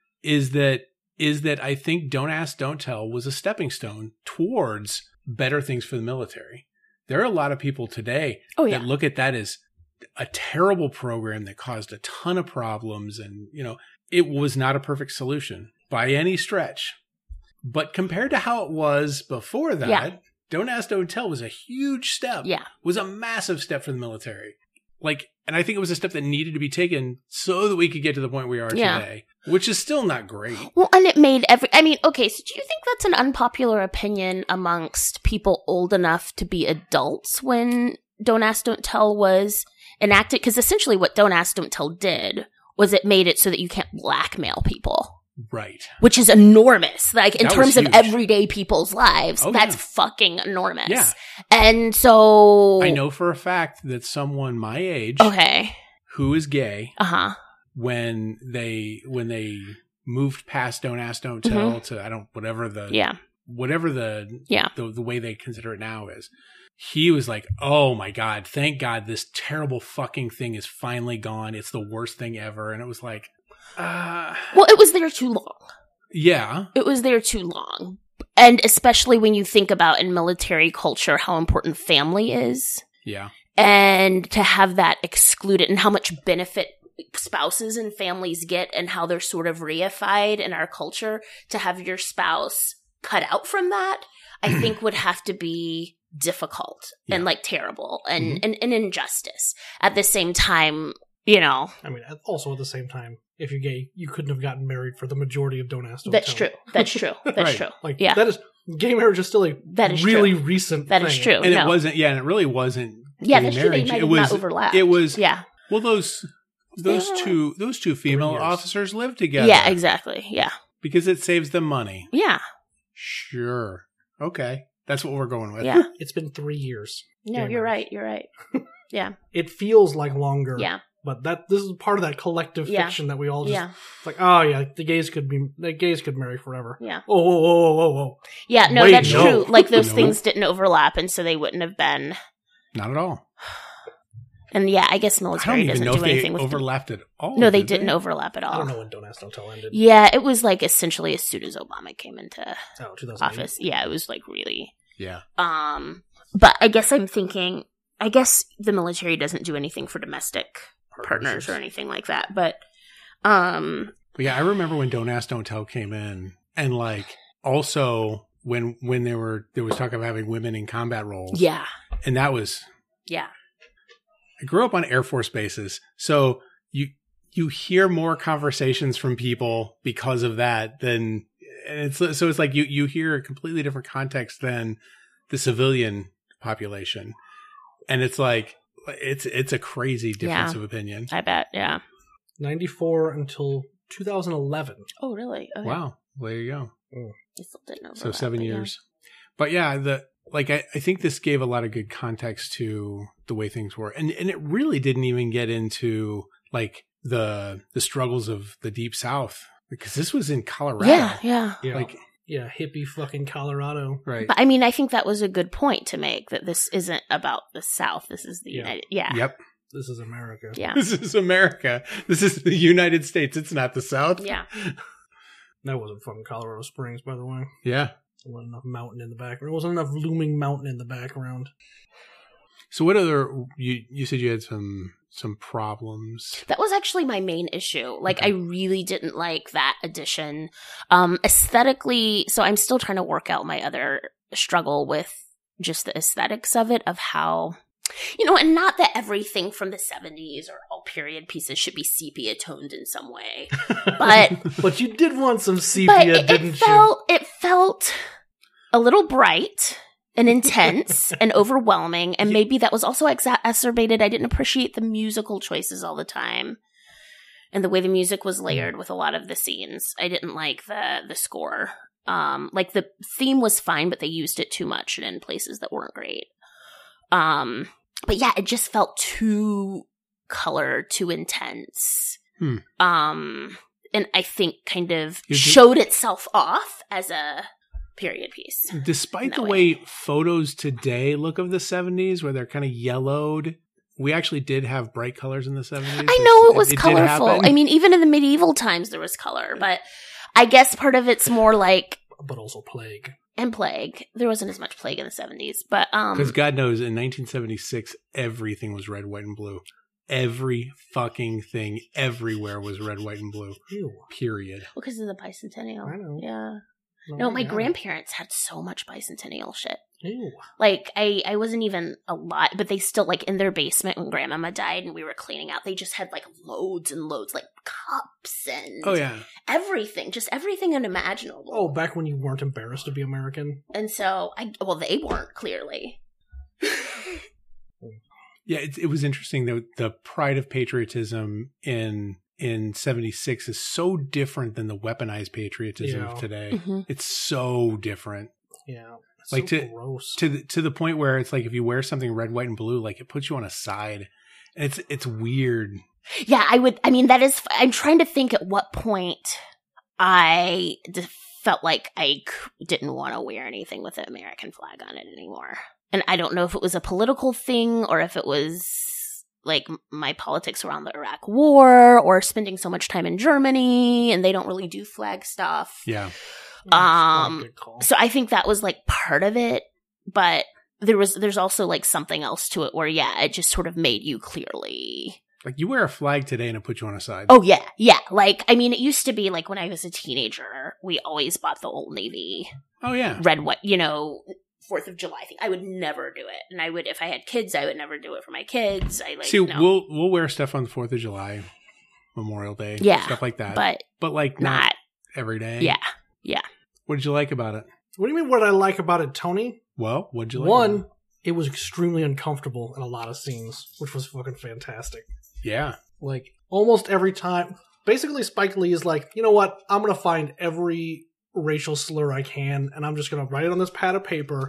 Is that is that I think Don't Ask, Don't Tell was a stepping stone towards better things for the military. There are a lot of people today Oh yeah. that look at that as a terrible program that caused a ton of problems, and you know, it was not a perfect solution by any stretch. But compared to how it was before that, Yeah. Don't Ask, Don't Tell was a huge step. Yeah. Was a massive step for the military. Like, and I think it was a step that needed to be taken so that we could get to the point we are Yeah. today, which is still not great. Well, and it made every. I mean, okay, so do you think that's an unpopular opinion amongst people old enough to be adults when Don't Ask, Don't Tell was enacted? Because essentially what Don't Ask, Don't Tell did was it made it so that you can't blackmail people. Right. Which is enormous. Like, in That terms was of huge. everyday people's lives, Oh, that's yeah. fucking enormous. Yeah. And so. I know for a fact that someone my age Okay. who is gay, Uh huh. when they when they moved past Don't Ask, Don't Tell to I don't whatever the Yeah. whatever the Yeah. the, the way they consider it now is, he was like, oh my God, thank God this terrible fucking thing is finally gone. It's the worst thing ever. And it was like, uh, Well, it was there too long. yeah. It was there too long. And especially when you think about in military culture how important family is. Yeah. And to have that excluded and how much benefit spouses and families get and how they're sort of reified in our culture, to have your spouse cut out from that, I think would have to be difficult and Yeah. like terrible and, Mhm. and, and injustice. At the same time, you know, I mean, also at the same time, if you're gay, you couldn't have gotten married for the majority of Don't Ask, Don't that's Tell. true. That's true. That's Right. true. Like, Yeah. that is, gay marriage is still a That is really true. recent That thing. is true. And no. it wasn't, yeah, and it really wasn't Yeah, gay that's true. They marriage. might It have was, not overlapped. it was, Yeah. well, those, those Yeah. two, those two female years. officers lived together. Yeah, exactly. Yeah. Because it saves them money. Yeah. Sure. Okay. That's what we're going with. Yeah. It's been three years. No, January. you're right. You're right. Yeah. It feels like longer. Yeah. But that this is part of that collective Yeah. fiction that we all just Yeah. it's like, oh yeah, the gays could be the gays could marry forever. Yeah. Oh, whoa, whoa, whoa, whoa, whoa. Yeah. No, Wait, that's no. true. Like those No. things didn't overlap, and so they wouldn't have been. Not at all. And yeah, I guess I don't military even doesn't know do if they anything with. overlapped at all. No, they did didn't overlap at I all. don't know when Don't Ask, Don't Tell ended. Yeah, it was like essentially as soon as Obama came into Oh, two thousand eight. office. Yeah, it was like really. Yeah. Um, but I guess I'm thinking. I guess the military doesn't do anything for domestic partners or anything like that. But, um, But yeah, I remember when Don't Ask, Don't Tell came in, and like also when when there were there was talk of having women in combat roles. yeah, And that was yeah, I grew up on Air Force bases, so you you hear more conversations from people because of that than and it's so it's like you you hear a completely different context than the civilian population, and it's like it's it's a crazy difference Yeah. of opinion. I bet. Yeah. ninety-four until two thousand eleven. Oh, really? Okay. Wow, well, there you go. I still didn't overlap, So seven but yeah. years. But yeah, the like I, I think this gave a lot of good context to the way things were. And and it really didn't even get into like the the struggles of the Deep South. Because this was in Colorado. Yeah, yeah. Yeah. Like yeah, hippie fucking Colorado. right. But I mean, I think that was a good point to make that this isn't about the South. This is the Yeah. United. Yeah. Yep. This is America. Yeah. This is America. This is the United States. It's not the South. Yeah. That wasn't fucking Colorado Springs, by the way. Yeah. There wasn't enough mountain in the background. There wasn't enough looming mountain in the background. So what other you you said you had some some problems. That was actually my main issue. Like, Okay. I really didn't like that edition. Um, aesthetically, so I'm still trying to work out my other struggle with just the aesthetics of it, of how, you know, and not that everything from the seventies or all period pieces should be sepia toned in some way. But- but you did want some but sepia, it, didn't it felt, it felt a little bright and intense and overwhelming, and Yeah. maybe that was also exacerbated. I didn't appreciate the musical choices all the time, and the way the music was layered with a lot of the scenes. I didn't like the the score. Um, like the theme was fine, but they used it too much and in places that weren't great. Um, but yeah, it just felt too color, too intense. Hmm. Um, and I think kind of Is it- showed itself off as a period piece. Despite No the way photos today look of the seventies, where they're kind of yellowed, we actually did have bright colors in the seventies. I know it was did colorful. happen. I mean, even in the medieval times, there was color, but I guess part of it's more like, but also plague. and plague. There wasn't as much plague in the seventies, but um, Because God knows, in nineteen seventy-six, everything was red, white, and blue. Every fucking thing everywhere was red, white, and blue. Ew. Period. because of the bicentennial. I know. Yeah. Oh No, my God. grandparents had so much bicentennial shit. Ew. Like, I, I wasn't even alive, but they still, like, in their basement when grandmama died and we were cleaning out, they just had, like, loads and loads, like, cups and Oh, yeah. everything, just everything unimaginable. Oh, back when you weren't embarrassed to be American. And so, I, well, they weren't, clearly. Yeah, it, it was interesting, though. The pride of patriotism in in seventy-six is so different than the weaponized patriotism Yeah. of today. Mhm. It's so different. Yeah. It's Like so to- gross. To the, to the point where it's like if you wear something red, white, and blue, like it puts you on a side. And it's it's weird. Yeah, I would, I mean, that is, I'm trying to think at what point I d- felt like I c- didn't want to wear anything with the American flag on it anymore. And I don't know if it was a political thing or if it was like m- my politics around the Iraq war or spending so much time in Germany and they don't really do flag stuff. Yeah. Um, Good call. So I think that was like part of it, but there was, there's also like something else to it where, yeah, it just sort of made you clearly. Like you wear a flag today and it puts you on a side. Oh yeah, yeah. Like, I mean, it used to be like when I was a teenager, we always bought the Old Navy Oh, yeah. red, white, you know, Fourth of July thing. I would never do it, and I would if I had kids, I would never do it for my kids. I like See, no, we'll we'll wear stuff on the fourth of July, Memorial Day, Yeah, stuff like that. but but like not, not. every day. Yeah, What did you like about it? What do you mean what I like about it, Tony? Well, what did you like? One, about it was extremely uncomfortable in a lot of scenes, which was fucking fantastic. it? Yeah. Like, almost every time. Basically, Spike Lee is like, you know what? I'm going to find every racial slur I can, and I'm just going to write it on this pad of paper,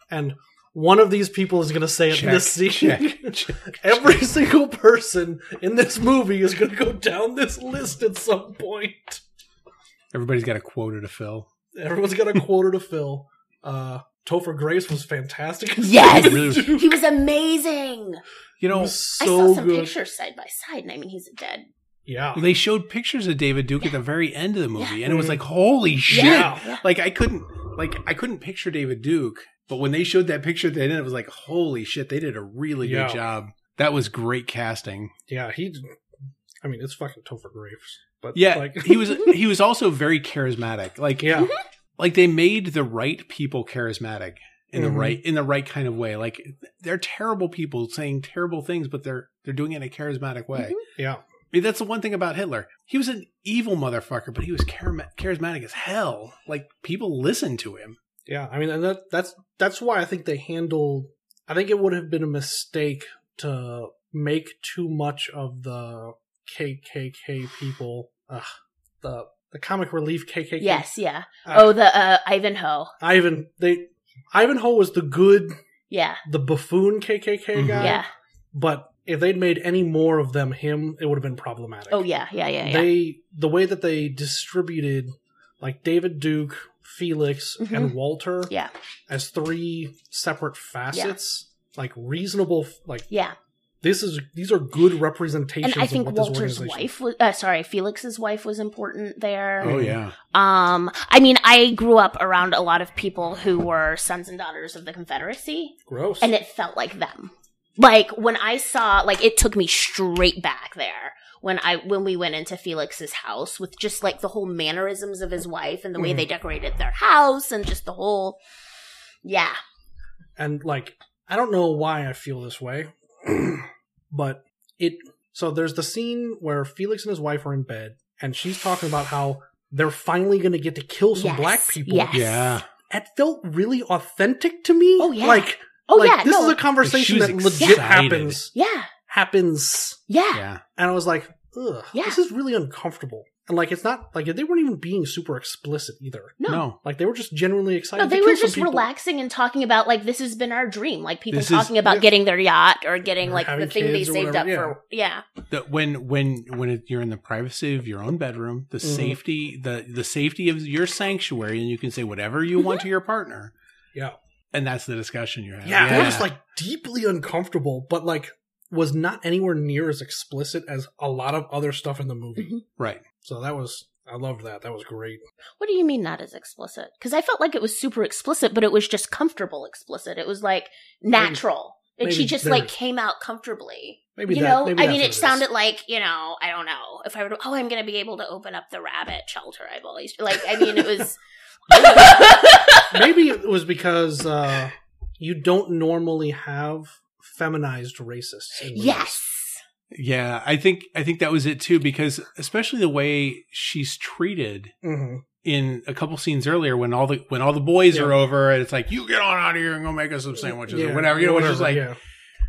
and one of these people is going to say it in this scene. Check, check, Every check. single person in this movie is going to go down this list at some point. Everybody's got a quota to fill. Everyone's got a quota to fill. Uh, Topher Grace was fantastic. Yes, Really was- he was amazing. You know, He was I so saw some good. pictures side by side, and I mean, he's dead. Yeah. they showed pictures of David Duke at the very end of the movie, Yeah. and it was like, holy shit! Yeah. Yeah. Like I couldn't, like I couldn't picture David Duke, but when they showed that picture at the end, it was like, holy shit! They did a really Yeah. good job. That was great casting. Yeah, he. I mean, it's fucking Topher Grace, but Yeah, like he was. He was also very charismatic. Like, yeah, like they made the right people charismatic in Mhm. the right in the right kind of way. Like they're terrible people saying terrible things, but they're they're doing it in a charismatic way. yeah, I mean, that's the one thing about Hitler. He was an evil motherfucker, but he was charisma- charismatic as hell. Like people listened to him. yeah. I mean, and that that's that's why I think they handled. I think it would have been a mistake to make too much of the K K K people. Ugh, the the comic relief K K K. Yes, yeah. Uh, oh, the uh, Ivanhoe. Ivan. They Ivanhoe was the good, Yeah, the buffoon K K K Mhm. guy. yeah. But if they'd made any more of them him, it would have been problematic. Oh, yeah, yeah, yeah, yeah. They the way that they distributed like David Duke, Felix, Mhm. and Walter Yeah, as three separate facets, like reasonable, like yeah. this is these are good representations. And I think of what this Walter's organization- wife was, uh, sorry, Felix's wife was important there. Oh yeah, Um, I mean, I grew up around a lot of people who were sons and daughters of the Confederacy, gross. and it felt like them. Like when I saw, like it took me straight back there when I when we went into Felix's house with just like the whole mannerisms of his wife and the way Mhm. they decorated their house and just the whole, yeah, And like I don't know why I feel this way, but it so there's the scene where Felix and his wife are in bed and she's talking about how they're finally going to get to kill some Yes, black people. yes. yeah. It felt really authentic to me. Oh, yeah. Like Oh like yeah, this no, is a conversation Like, that she was legit excited. happens yeah, happens yeah, Yeah. and I was like, ugh, Yeah. this is really uncomfortable. And like it's not like they weren't even being super explicit either. no. No. Like they were just genuinely excited. No, to they kill were some just people. relaxing and talking about like this has been our dream. Like people This is- talking about yeah. getting their yacht or getting Or like the having thing they kids or saved whatever, up for. Yeah, That when when when it, you're in the privacy of your own bedroom, the Mhm. safety the the safety of your sanctuary, and you can say whatever you want to your partner, Yeah. and that's the discussion you're having. Yeah, they were just like deeply uncomfortable, but like was not anywhere near as explicit as a lot of other stuff in the movie. Mhm. right. So that was I loved that. That was great. What do you mean not as explicit? Because I felt like it was super explicit, but it was just comfortable explicit. It was like natural. And she maybe just there- like came out comfortably. Maybe you that, know, maybe I that's mean, what it is. sounded like, you know, I don't know. If I were to, oh, I'm going to be able to open up the rabbit shelter. I've always, like, I mean, it was. Maybe it was because uh, you don't normally have feminized racists. In movies. Yes. Yeah, I think I think that was it too, because especially the way she's treated Mhm. in a couple scenes earlier, when all the when all the boys Yeah. are over, and it's like, you get on out of here and go make us some sandwiches Yeah, or whatever. You know, it's just like, yeah.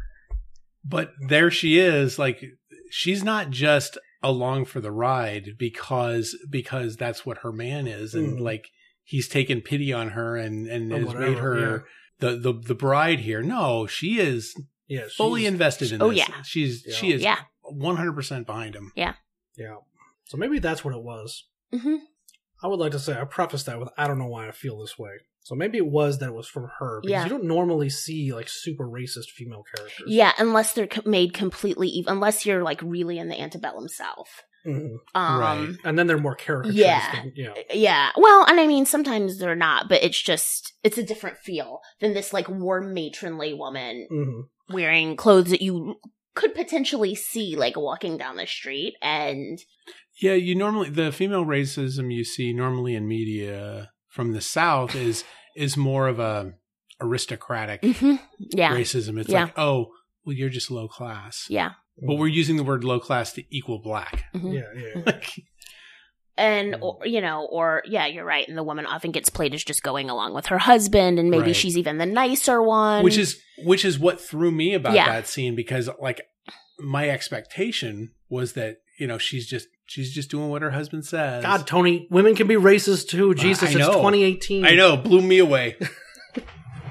but there she is, like she's not just along for the ride because because that's what her man is, and Mhm. like he's taken pity on her and and Or has whatever, made her the, the the bride here. No, she is Yeah, fully she's- invested in Oh, this. yeah. She's Yeah. she is Yeah. one hundred percent behind him. Yeah. So maybe that's what it was. hmm I would like to say I preface that with I don't know why I feel this way. So maybe it was that it was from her because Yeah. you don't normally see like super racist female characters. Yeah, unless they're co- made completely evil, unless you're like really in the antebellum South. Mhm. Um, Right. And then they're more caricatures. Yeah. Than, yeah. Yeah. Well, and I mean, sometimes they're not, but it's just, it's a different feel than this like warm matronly woman hmm wearing clothes that you could potentially see like walking down the street. And Yeah, you normally the female racism you see normally in media from the South is is more of a aristocratic Mhm. yeah, racism. It's Yeah. like, oh, well, you're just low class. yeah. But we're using the word low class to equal black. Mhm. Yeah, yeah. Like, And, or, you know, or, yeah, you're right. And the woman often gets played as just going along with her husband, and maybe Right. she's even the nicer one. which is which is what threw me about Yeah. that scene, because like my expectation was that, you know, she's just she's just doing what her husband says. God, Tony, women can be racist too. Jesus, I know. it's twenty eighteen. I know, blew me away.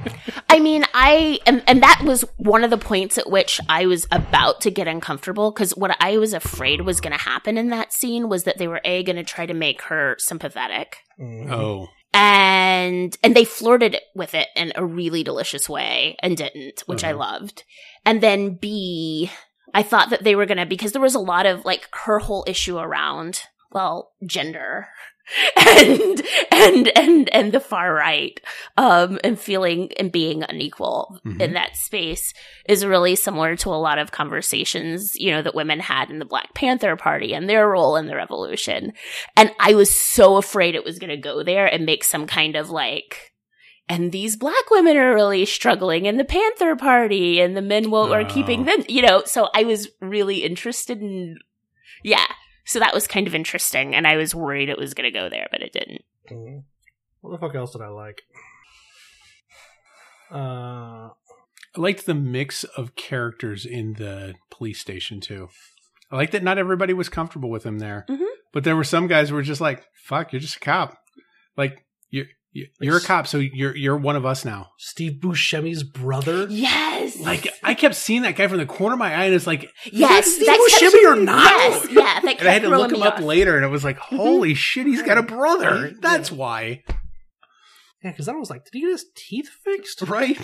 I mean, I and, and that was one of the points at which I was about to get uncomfortable because what I was afraid was going to happen in that scene was that they were a going to try to make her sympathetic, Mhm. Oh. and and they flirted with it in a really delicious way and didn't, which I Mhm. loved. And then B, I thought that they were going to because there was a lot of like her whole issue around well gender. And and and and the far right, um, and feeling and being unequal Mhm. in that space is really similar to a lot of conversations, you know, that women had in the Black Panther Party and their role in the revolution. And I was so afraid it was going to go there and make some kind of like, and these black women are really struggling in the Panther Party, and the men will are Oh. keeping them, you know. So I was really interested in, yeah. So that was kind of interesting, and I was worried it was going to go there, but it didn't. Mhm. What the fuck else did I like? Uh, I liked the mix of characters in the police station too. I liked that not everybody was comfortable with him there, Mhm. but there were some guys who were just like, "Fuck, you're just a cop. Like you're you're a cop, so you're you're one of us now." Steve Buscemi's brother. Yes. Like I kept seeing that guy from the corner of my eye, and it's like, yes. is Steve that kept- Buscemi or not? Yes. Yeah. That kept And I had to throwing look him me up off. later, and it was like, "Holy shit, he's got a brother." Yeah. That's why, Yeah, because I was like, did he get his teeth fixed? right?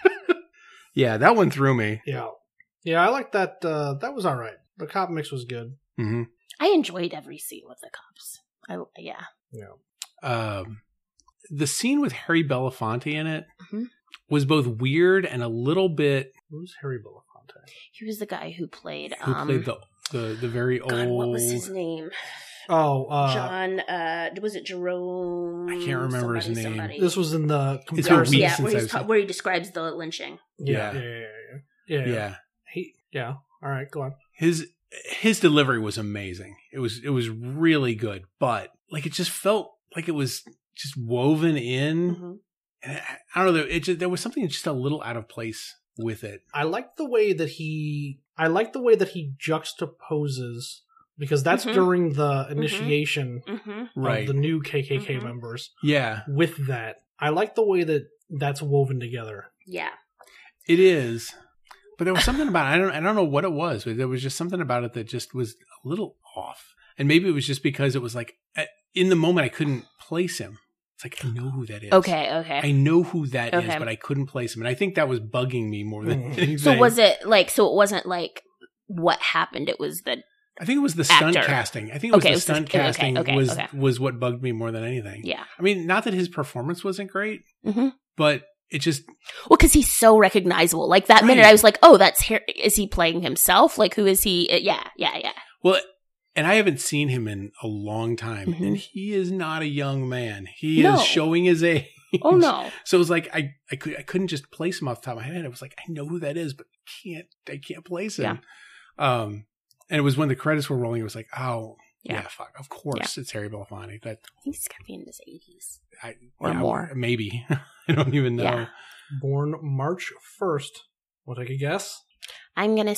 Yeah, that one threw me. Yeah. Yeah, I like that. Uh, that was all right. The cop mix was good. hmm I enjoyed every scene with the cops. I, yeah. Yeah. Um, the scene with Harry Belafonte in it Mhm. was both weird and a little bit. Who's Harry Belafonte? He was the guy who played. Who um, played the the the very God, old? what was his name? Oh, uh, John. Uh, was it Jerome? I can't remember his somebody, name. somebody. this was in the It's been comparison. weeks yeah, since where, he's I've ta- seen- where he describes the lynching. Yeah, Yeah. yeah, yeah, yeah. Yeah, yeah. Yeah, He, yeah. All right, go on. his his delivery was amazing. It was it was really good, but like it just felt like it was just woven in. Mhm. And I, I don't know. It just, there was something just a little out of place with it. I like the way that he. I like the way that he juxtaposes because that's Mhm. during the initiation Mm-hmm. Right. of the new K K K Mhm. members. Yeah, With that, I like the way that that's woven together. Yeah. it is. But there was something about it. I don't I don't know what it was, but there was just something about it that just was a little off. And maybe it was just because it was like at- in the moment I couldn't place him. It's like I know who that is. Okay. Okay. I know who that is, Okay. but I couldn't place him. And I think that was bugging me more than Mhm. anything. So was it like? So it wasn't like what happened. It was the I think it was the stunt Actor. casting. I think it was Okay, the it was the- stunt okay, casting okay, was okay. was what bugged me more than anything. yeah. I mean, not that his performance wasn't great, Mm-hmm. but it just Well, because he's so recognizable. Like that minute, Right. I was like, "Oh, that's here. Is he playing himself? Like, who is he?" Uh, Yeah, yeah, yeah. well. And I haven't seen him in a long time, Mhm. and he is not a young man. He No. is showing his age. Oh no. So it was like I I could I couldn't just place him off the top of my head. I was like, I know who that is, but I can't I can't place him. Um, and it was when the credits were rolling. It was like, oh yeah, Yeah. fuck, of course it's Harry Belafonte. That I think he's got to be in his eighties. I Or yeah, more. maybe. I don't even know. Yeah. Born March first. Want to take a guess? I'm gonna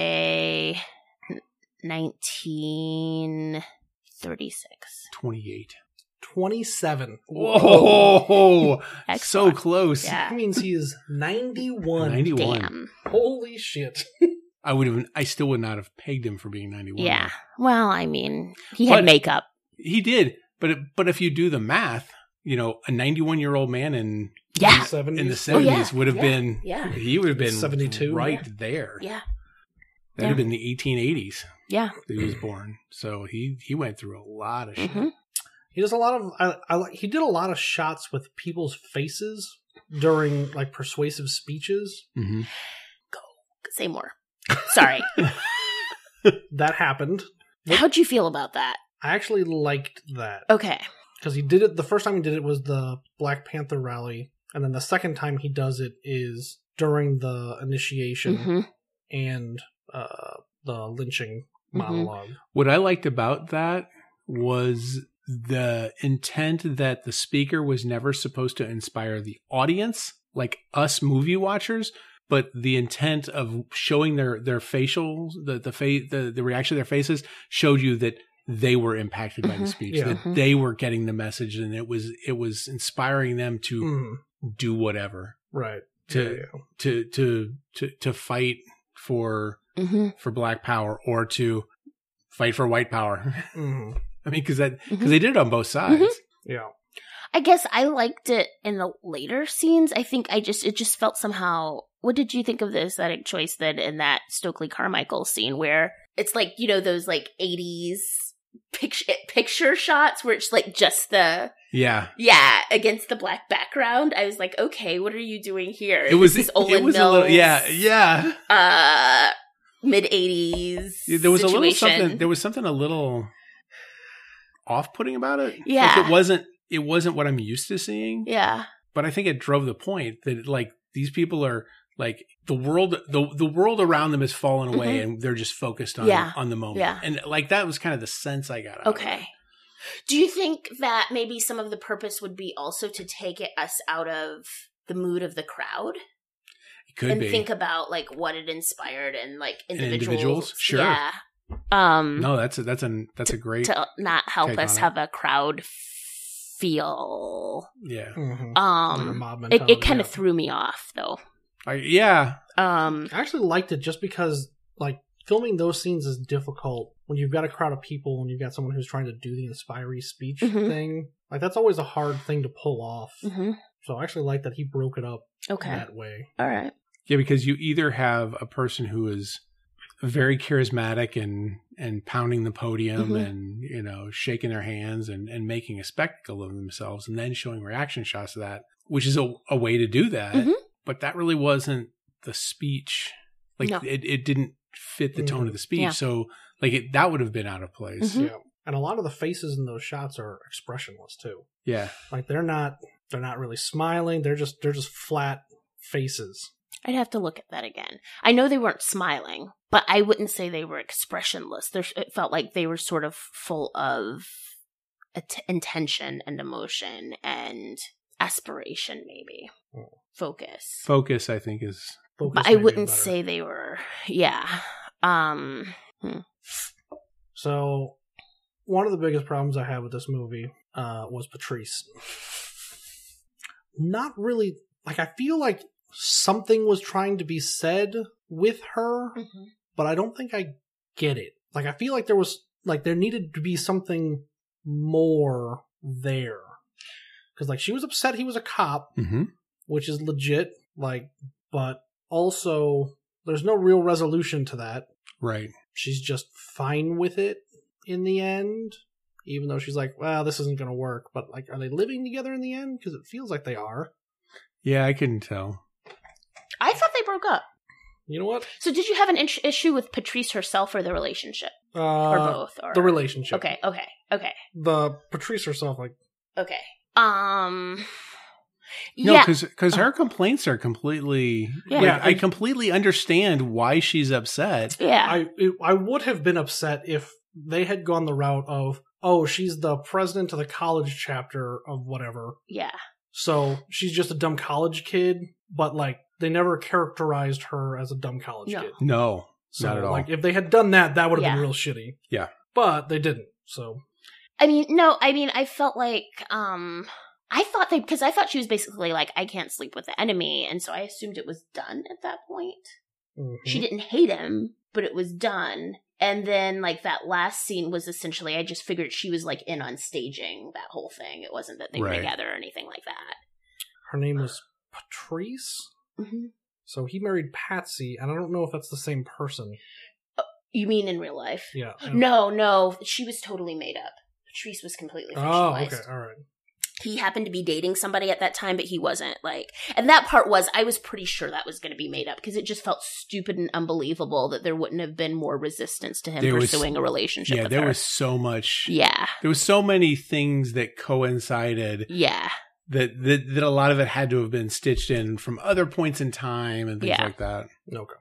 say nineteen thirty-six. twenty-eight. twenty-seven. Whoa, so Excellent. close. Yeah. That means he is ninety-one. ninety-one. Damn. Holy shit. I would have. I still would not have pegged him for being ninety-one. Yeah. Well, I mean, he had But- makeup. he did. But it, but if you do the math, you know, a ninety-one year old man in Yeah. seventies. in the Oh, seventies yeah. would have Yeah. been. Yeah. He would have been seventy-two. right there. Yeah. That'd have been the eighteen eighties Yeah. that he was born. So he he went through a lot of shit. Mhm. He does a lot of. I, I like. He did a lot of shots with people's faces during like persuasive speeches. Mm-hmm. Say more. Sorry. That happened. How'd you feel about that? I actually liked that Okay. because he did it. The first time he did it was the Black Panther rally, and then the second time he does it is during the initiation hmm and uh, the lynching Mhm. monologue. What I liked about that was the intent that the speaker was never supposed to inspire the audience, like us movie watchers, but the intent of showing their their facials, the the fa- the, the reaction of their faces showed you that they were impacted by the Mhm. speech, Yeah. that Mhm. they were getting the message, and it was it was inspiring them to Mm. do whatever. Right. to Yeah, yeah. to to to to fight for Mm-hmm. for Black Power or to fight for white power. Mhm. I mean, because that because Mhm. they did it on both sides. Mhm. Yeah. I guess I liked it in the later scenes. I think I just it just felt somehow. What did you think of the aesthetic choice then in that Stokely Carmichael scene where it's like, you know, those like eighties picture picture shots where it's like just the Yeah, yeah against the black background. I was like, okay, what are you doing here? it was This is it Olin was Mills, a little yeah yeah. uh, mid eighties. There was situation. a little something. There was something a little off-putting about it. Yeah. like it wasn't. It wasn't what I'm used to seeing. Yeah, But I think it drove the point that like these people are like the world. the The world around them has fallen away, Mhm. and they're just focused on Yeah. on the moment. Yeah. And like that was kind of the sense I got. Out of it. okay. Do you think that maybe some of the purpose would be also to take it, us out of the mood of the crowd It could and be. think about like what it inspired and like individuals? individuals? Sure. Yeah. Um, no, that's a, that's a that's a great to not help take us on it. have a crowd feel. yeah. Mhm. Like a Um, mob it, mentality, it kind of yeah. threw me off though. I, yeah. Um, I actually liked it just because, like, filming those scenes is difficult when you've got a crowd of people and you've got someone who's trying to do the inspiring speech Mhm. thing. Like, that's always a hard thing to pull off. mhm. So I actually like that he broke it up Okay. that way. All right. Yeah, because you either have a person who is very charismatic and and pounding the podium Mhm. and you know shaking their hands and and making a spectacle of themselves and then showing reaction shots of that, which is a, a way to do that. Mhm. But that really wasn't the speech. Like No. it, it didn't fit the tone Mhm. of the speech. Yeah. So like it, that would have been out of place. Mhm. Yeah. And a lot of the faces in those shots are expressionless too. Yeah. Like they're not they're not really smiling. They're just they're just flat faces. I'd have to look at that again. I know they weren't smiling, but I wouldn't say they were expressionless. There's, it felt like they were sort of full of at- intention and emotion and aspiration, maybe. Oh. Focus. Focus, I think, is Focus But I may be wouldn't better. say they were, yeah. Um, hmm. So, one of the biggest problems I have with this movie uh, was Patrice. Not really, like, I feel like something was trying to be said with her, Mhm. but I don't think I get it. Like, I feel like there was, like, there needed to be something more there. Because, like, she was upset he was a cop, mm-hmm. which is legit, like, but also, there's no real resolution to that. right. She's just fine with it in the end, even though she's like, well, this isn't going to work. But, like, are they living together in the end? Because it feels like they are. Yeah, I couldn't tell. I thought they broke up. You know what? So did you have an in- issue with Patrice herself or the relationship? Uh, Or both? Or... The relationship. Okay, okay, okay, The Patrice herself, like, okay. Um... No, yeah. because her complaints are completely. Yeah. like, Yeah, I I- completely understand why she's upset. Yeah. I it, I would have been upset if they had gone the route of, oh, she's the president of the college chapter of whatever. yeah. So she's just a dumb college kid, but, like, they never characterized her as a dumb college No. kid. No, So, not at all. like, if they had done that, that would have Yeah. been real shitty. Yeah. But they didn't, so. I mean, no, I mean, I felt like, um, I thought they, because I thought she was basically like, I can't sleep with the enemy, and so I assumed it was done at that point. Mhm. She didn't hate him, but it was done. And then, like, that last scene was essentially, I just figured she was, like, in on staging that whole thing. It wasn't that they were Right. together or anything like that. Her name was Patrice? Mm-hmm. So he married Patsy, and I don't know if that's the same person. You mean in real life? Yeah. I- No, no, she was totally made up. Patrice was completely Oh, fictionalized. okay, alright. He happened to be dating somebody at that time, but he wasn't. Like, and that part was, I was pretty sure that was going to be made up because it just felt stupid and unbelievable that there wouldn't have been more resistance to him There was- pursuing a relationship Yeah, with there her. was so much. Yeah, There was so many things that coincided yeah, that, that that a lot of it had to have been stitched in from other points in time and things Yeah. like that. Okay.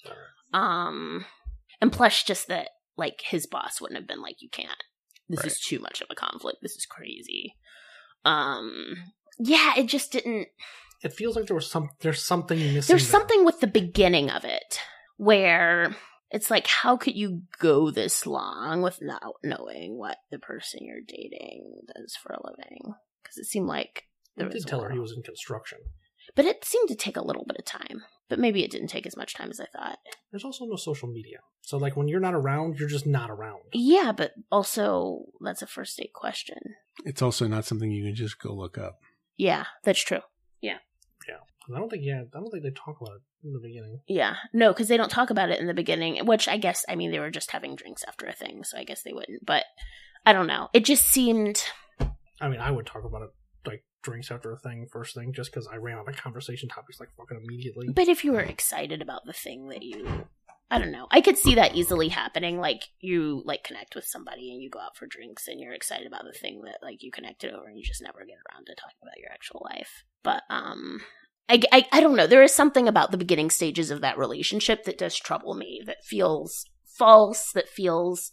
um, and plus just that, like, his boss wouldn't have been like, you can't. This Right. is too much of a conflict. This is crazy. Um, yeah, it just didn't. It feels like there was some. There's something missing. There's there. something with the beginning of it where it's like, how could you go this long without knowing what the person you're dating does for a living? Because it seemed like He there was did tell a her he lot. was in construction. But it seemed to take a little bit of time. But maybe it didn't take as much time as I thought. There's also no social media. So, like, when you're not around, you're just not around. Yeah, but also, that's a first date question. It's also not something you can just go look up. Yeah, that's true. Yeah. Yeah. I don't think, yeah, I don't think they talk about it in the beginning. Yeah. No, because they don't talk about it in the beginning, which I guess, I mean, they were just having drinks after a thing, so I guess they wouldn't. But I don't know. It just seemed... I mean, I would talk about it, like, drinks after a thing, first thing, just because I ran out of conversation topics, like, fucking immediately. But if you were excited about the thing that you... I don't know. I could see that easily happening. Like, you, like, connect with somebody and you go out for drinks and you're excited about the thing that, like, you connected over and you just never get around to talking about your actual life. But, um... I, I, I don't know. There is something about the beginning stages of that relationship that does trouble me, that feels false, that feels...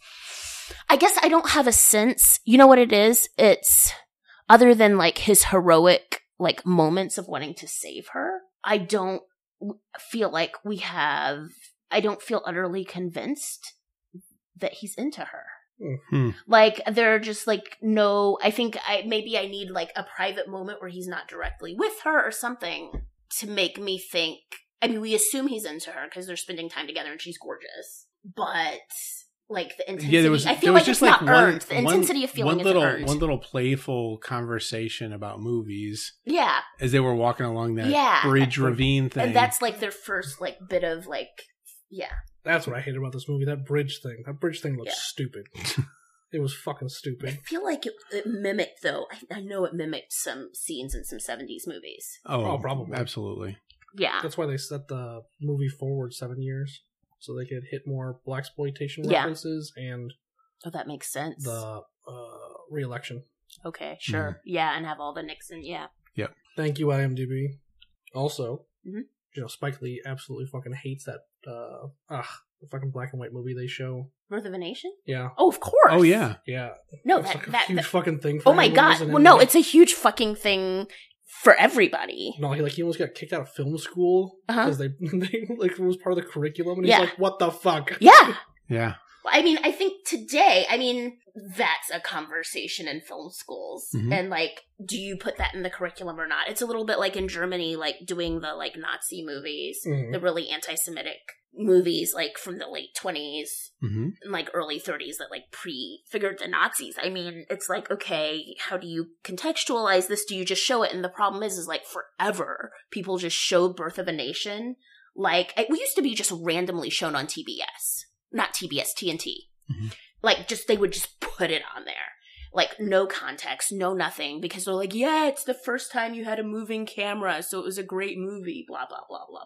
I guess I don't have a sense. You know what it is? It's, other than, like, his heroic, like, moments of wanting to save her, I don't feel like we have... I don't feel utterly convinced that he's into her. Mm-hmm. Like, there are just, like, no... I think I maybe I need, like, a private moment where he's not directly with her or something to make me think... I mean, we assume he's into her because they're spending time together and she's gorgeous. But, like, the intensity... Yeah, there was, I feel there like was just it's like not one, earned. The intensity one, of feeling one isn't little, earned. One little playful conversation about movies Yeah. as they were walking along that Yeah. bridge ravine thing. And that's, like, their first, like, bit of, like... Yeah. That's what I hated about this movie, that bridge thing. That bridge thing looks Yeah. stupid. It was fucking I stupid. feel like it, it mimicked, though. I, I know it mimicked some scenes in some seventies movies. oh, Oh, probably. Absolutely. Yeah. That's why they set the movie forward seven years, so they could hit more blaxploitation Yeah. references and Oh, that makes sense. the uh, re-election. Okay, sure. Yeah, and have all the Nixon, yeah. Thank you, IMDb. Also, Mhm. you know, Spike Lee absolutely fucking hates that, uh, ah, the fucking black and white movie they show. Birth of a Nation? Yeah. Oh, of course. Oh, yeah. Yeah. No, It's that, like a that, huge that- fucking thing for oh my him, god. isn't it? Well, no, it's a huge fucking thing for everybody. No, he like he almost got kicked out of film school Uh-huh. because they, they like it was part of the curriculum, and he's Yeah. like, "What the fuck?" Yeah. Yeah. Well, I mean, I think today, I mean, that's a conversation in film schools. Mhm. And, like, do you put that in the curriculum or not? It's a little bit like in Germany, like, doing the, like, Nazi movies, Mhm. the really anti-Semitic movies, like, from the late twenties Mm-hmm. and, like, early thirties that, like, prefigured the Nazis. I mean, it's like, okay, how do you contextualize this? Do you just show it? And the problem is, is, like, forever, people just showed Birth of a Nation. Like, it used to be just randomly shown on T B S. Not T B S, T N T. Mhm. Like, just, they would just put it on there. Like, no context, no nothing, because they're like, yeah, it's the first time you had a moving camera, so it was a great movie, blah, blah, blah, blah,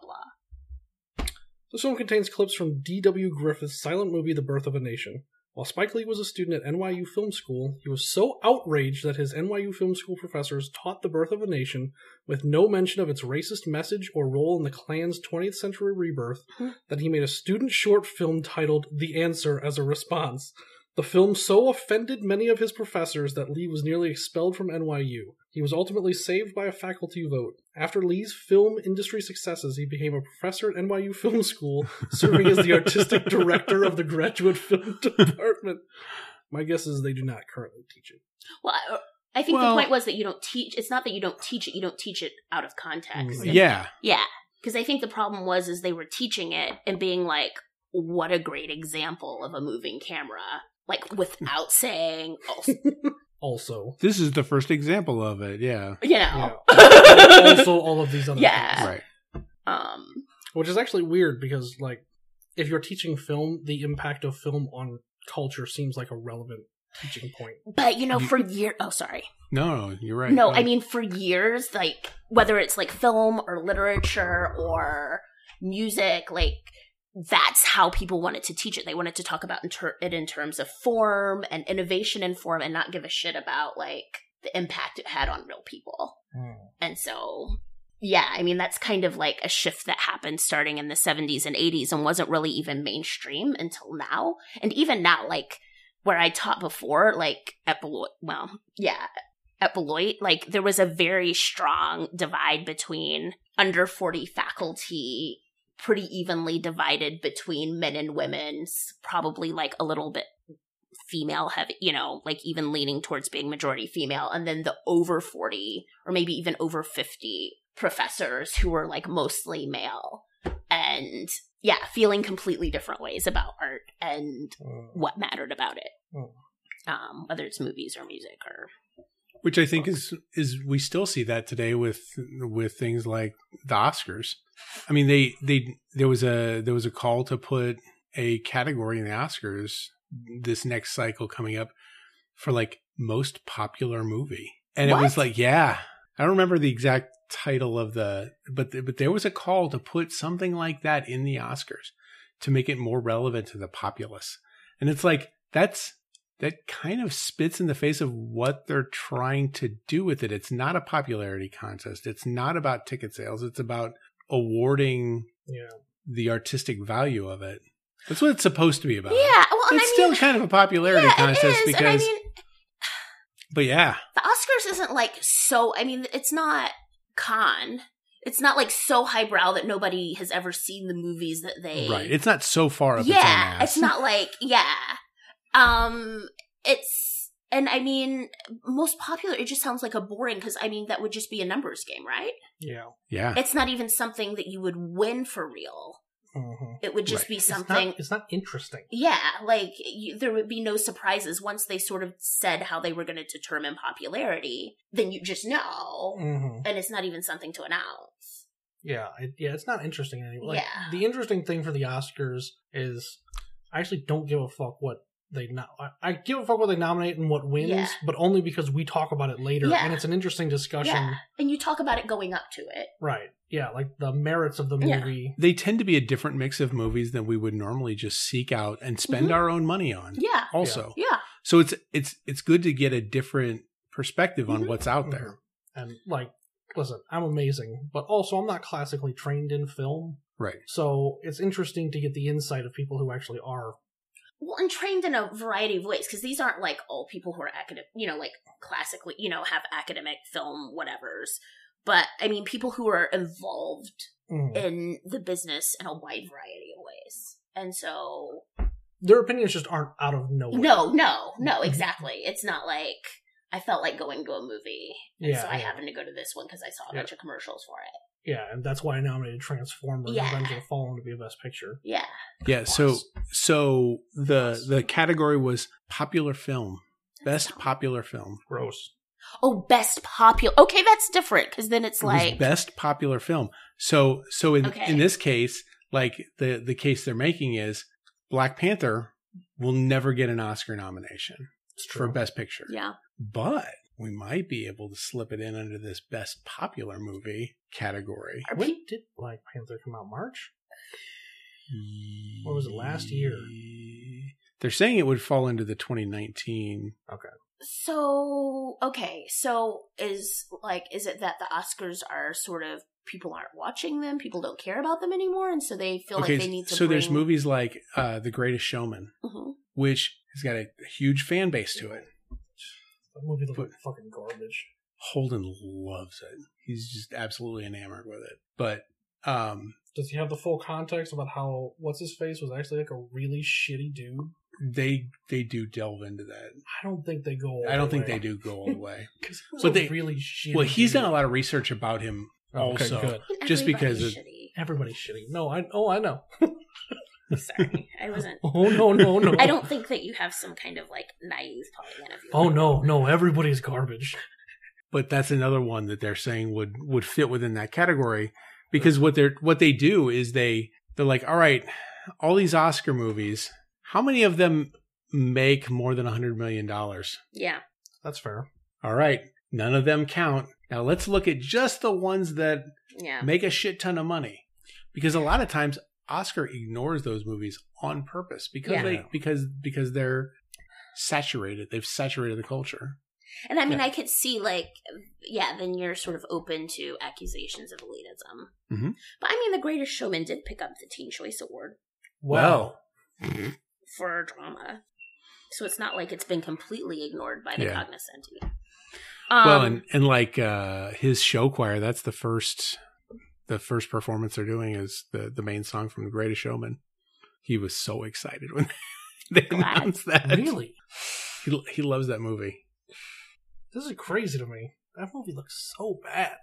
blah. This film contains clips from D W Griffith's silent movie The Birth of a Nation. While Spike Lee was a student at N Y U Film School, he was so outraged that his N Y U Film School professors taught The Birth of a Nation with no mention of its racist message or role in the Klan's twentieth century rebirth Hmm. that he made a student short film titled The Answer as a response. The film so offended many of his professors that Lee was nearly expelled from N Y U. He was ultimately saved by a faculty vote. After Lee's film industry successes, he became a professor at N Y U Film School, serving as the artistic director of the graduate film department. My guess is they do not currently teach it. Well, I, I think Well- the point was that you don't teach, it's not that you don't teach it, you don't teach it out of context. Mm. Yeah. Yeah. Because I think the problem was, is they were teaching it and being like, what a great example of a moving camera. Like, without saying, oh, Also. This is the first example of it. Yeah. you know. Yeah. Also, all of these other Yeah. things. Right. um, Which is actually weird because, like, if you're teaching film, the impact of film on culture seems like a relevant teaching point. but, you know, You- for years, oh, sorry. No, no, you're right. No, Go I ahead. mean, for years, like, whether it's like film or literature or music, like, that's how people wanted to teach it. They wanted to talk about inter- it in terms of form and innovation in form and not give a shit about, like, the impact it had on real people. And so, yeah, I mean, that's kind of like a shift that happened starting in the seventies and eighties and wasn't really even mainstream until now. And even now, like, where I taught before, like, at Beloit, well, yeah, at Beloit, like, there was a very strong divide between under forty faculty, pretty evenly divided between men and women's, probably, like, a little bit female heavy, you know, like even leaning towards being majority female, and then the over forty or maybe even over fifty professors who were like mostly male, and yeah, feeling completely different ways about art and Mm. what mattered about it. Mm. Um, whether it's movies or music or Which I think is is we still see that today with with things like the Oscars. I mean, they they there was a there was a call to put a category in the Oscars this next cycle coming up for like most popular movie, and What? it was like, yeah, I don't remember the exact title of the, but but there was a call to put something like that in the Oscars to make it more relevant to the populace, and it's like that's. That kind of spits in the face of what they're trying to do with it. It's not a popularity contest. It's not about ticket sales. It's about awarding Yeah. the artistic value of it. That's what it's supposed to be about. yeah. Well, and It's I still mean, kind of a popularity yeah, contest it is. because, And I mean, but yeah, the Oscars isn't like so. I mean, it's not Cannes. It's not like so highbrow that nobody has ever seen the movies that they. right. It's not so far up its own Yeah, ass. it's not like yeah. Um, it's and I mean, most popular. It just sounds like a boring because I mean that would just be a numbers game, right? Yeah. Yeah. It's not even something that you would win for real. Mhm. It would just Right. be It's something. not, it's not interesting. Yeah, like you, there would be no surprises once they sort of said how they were going to determine popularity. Then you just know, hmm and it's not even something to announce. Yeah, it, yeah, it's not interesting anymore. Like, Yeah. The interesting thing for the Oscars is I actually don't give a fuck what they no- I, I give a fuck what they nominate and what wins, Yeah. but only because we talk about it later, Yeah. and it's an interesting discussion. Yeah, and you talk about it going up to it. Right? Yeah, like the merits of the Yeah. movie. They tend to be a different mix of movies than we would normally just seek out and spend Mhm. our own money on. Yeah, Also, yeah, so it's it's it's good to get a different perspective on Mhm. what's out there. Mhm. And like, listen, I'm amazing, but also I'm not classically trained in film, Right. so it's interesting to get the insight of people who actually are. well, and trained in a variety of ways because these aren't like all people who are academic, you know, like classically, you know, have academic film whatevers. But I mean, people who are involved Mhm. in the business in a wide variety of ways, and so Their opinions just aren't out of nowhere. no, no, no, Mhm. exactly. It's not like I felt like going to a movie, and Yeah, so I yeah. happened to go to this one because I saw a Yeah. bunch of commercials for it. Yeah, and that's why I nominated Transformers: Yeah. Revenge of the Fallen to be a Best Picture. Yeah, Yeah, so Was. so the Was. the category was popular film, best Sound- popular film. Gross. Oh, best popular. Okay, that's different because then it's It was like best popular film. So so in Okay. in this case, like the the case they're making is Black Panther will never get an Oscar nomination It's for true. best picture, yeah. but we might be able to slip it in under this best popular movie category. Are When pe- did Black Panther come out? March? Or was it last year? They're saying it would fall into the twenty nineteen. So okay, so is like is it that the Oscars are sort of people aren't watching them, people don't care about them anymore, and so they feel Okay, like they need to. so there's bring... movies like uh, The Greatest Showman, Mhm. which has got a huge fan base to it. That movie looked like fucking garbage. Holden loves it. He's just absolutely enamored with it. But um, Does he have the full context about how what's his face was actually like a really shitty dude? they they do delve into that. I don't think they go. All I don't the think way. they do go all the way. Because he was But a they- really shitty. Well, he's dude. done a lot of research about him Oh, okay, also. good. Just because Everybody's it- shitty. Everybody's shitty. No, I oh I know. Sorry, I wasn't. Oh no no no. I don't think that you have some kind of like naive Pollyanna view. Oh no no. Everybody's garbage. But that's another one that they're saying would would fit within that category because what they're what they do is they they're like, all right, all these Oscar movies, how many of them make more than a hundred million dollars? Yeah, That's fair. All right, none of them count. Now let's look at just the ones that yeah. make a shit ton of money, because a lot of times Oscar ignores those movies on purpose because Yeah. they because because they're saturated. They've saturated the culture. And I mean, Yeah. I could see like, yeah, then you're sort of open to accusations of elitism. Mhm. But I mean, The Greatest Showman did pick up the Teen Choice Award Well, for drama, so it's not like it's been completely ignored by the Yeah. cognoscenti. Um, Well, and, and like uh, his show choir, that's the first the first performance they're doing is the, the main song from The Greatest Showman. He was so excited when they Glad. announced that. really, He, he loves that movie. this is crazy to me. That movie looks so bad.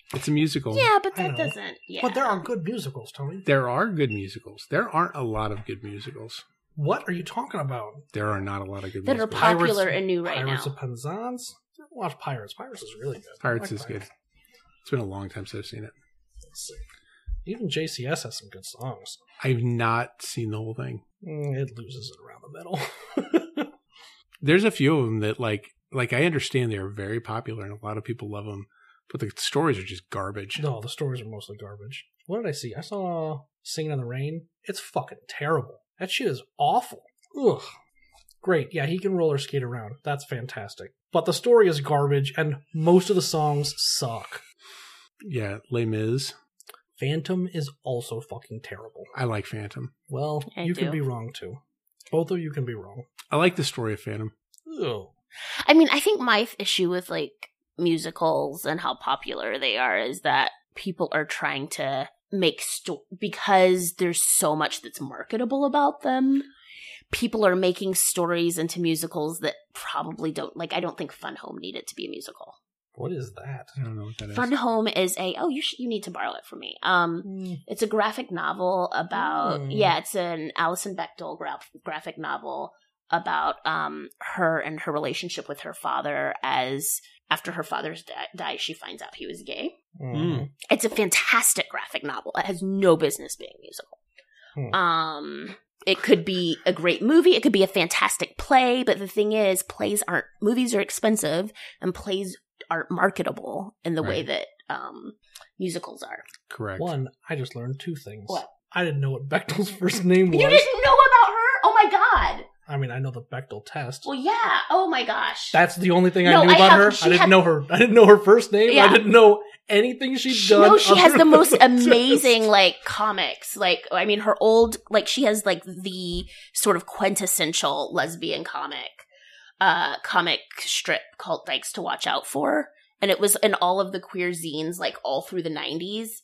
It's a musical. Yeah, but I that know. doesn't. Yeah, But there are good musicals, Tony. There are good musicals. There aren't a lot of good musicals. What are you talking about? There are not a lot of good that are musicals. popular Pirates- and new right Pirates now. of Penzance? Watch Pirates. Pirates is really good. Pirates I like is good. It's been a long time since I've seen it. Let's see. Even J C S has some good songs. I've not seen the whole thing. Mm, it loses it around the middle. There's a few of them that, like, like I understand they're very popular and a lot of people love them, but the stories are just garbage. No, the stories are mostly garbage. What did I see? I saw Singing in the Rain. It's fucking terrible. That shit is awful. Ugh. Great. Yeah, he can roller skate around. That's fantastic. But the story is garbage, and most of the songs suck. Yeah, Les Mis. Phantom is also fucking terrible. I like Phantom. Well, I you do. can be wrong too. Both of you can be wrong. I like the story of Phantom. Ugh. I mean, I think my issue with like musicals and how popular they are is that people are trying to make sto- because there's so much that's marketable about them. People are making stories into musicals that probably don't like. I don't think Fun Home needed to be a musical. What is that? I don't know what that is. Fun Home is a oh you sh- you need to borrow it from me. Um, Mm. it's a graphic novel about Mm. yeah, it's an Alison Bechdel gra- graphic novel about um her and her relationship with her father. As after her father's di- dies, she finds out he was gay. Mm. It's a fantastic graphic novel. It has no business being musical. Hmm. Um, it could be a great movie. It could be a fantastic play. But the thing is, plays aren't movies are expensive, and plays aren't marketable in the way Right. that um musicals are. Correct. One, I just learned two things. What? I didn't know what Bechdel's first name was. You didn't know about her? Oh my god! I mean, I know the Bechdel test. Well, yeah. Oh my gosh. That's the only thing No, I knew I about have- her. she I didn't had- know her. I didn't know her first name. Yeah. I didn't know anything she'd She- done. no, she has other the most than the amazing test. like comics. Like, I mean, her old like she has like the sort of quintessential lesbian comic, uh, comic strip called Dykes to Watch Out For, and it was in all of the queer zines like all through the nineties,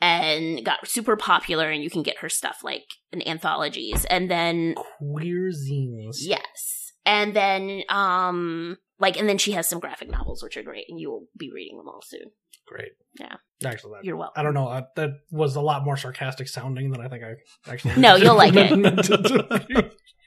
and got super popular. And you can get her stuff like in anthologies, and then Queer zines. yes, and then um. Like, and then she has some graphic novels, which are great, and you will be reading them all soon. Great. Yeah. Actually, that, You're welcome. I don't know. I, that was a lot more sarcastic sounding than I think I actually. No, you'll like it. meant to be.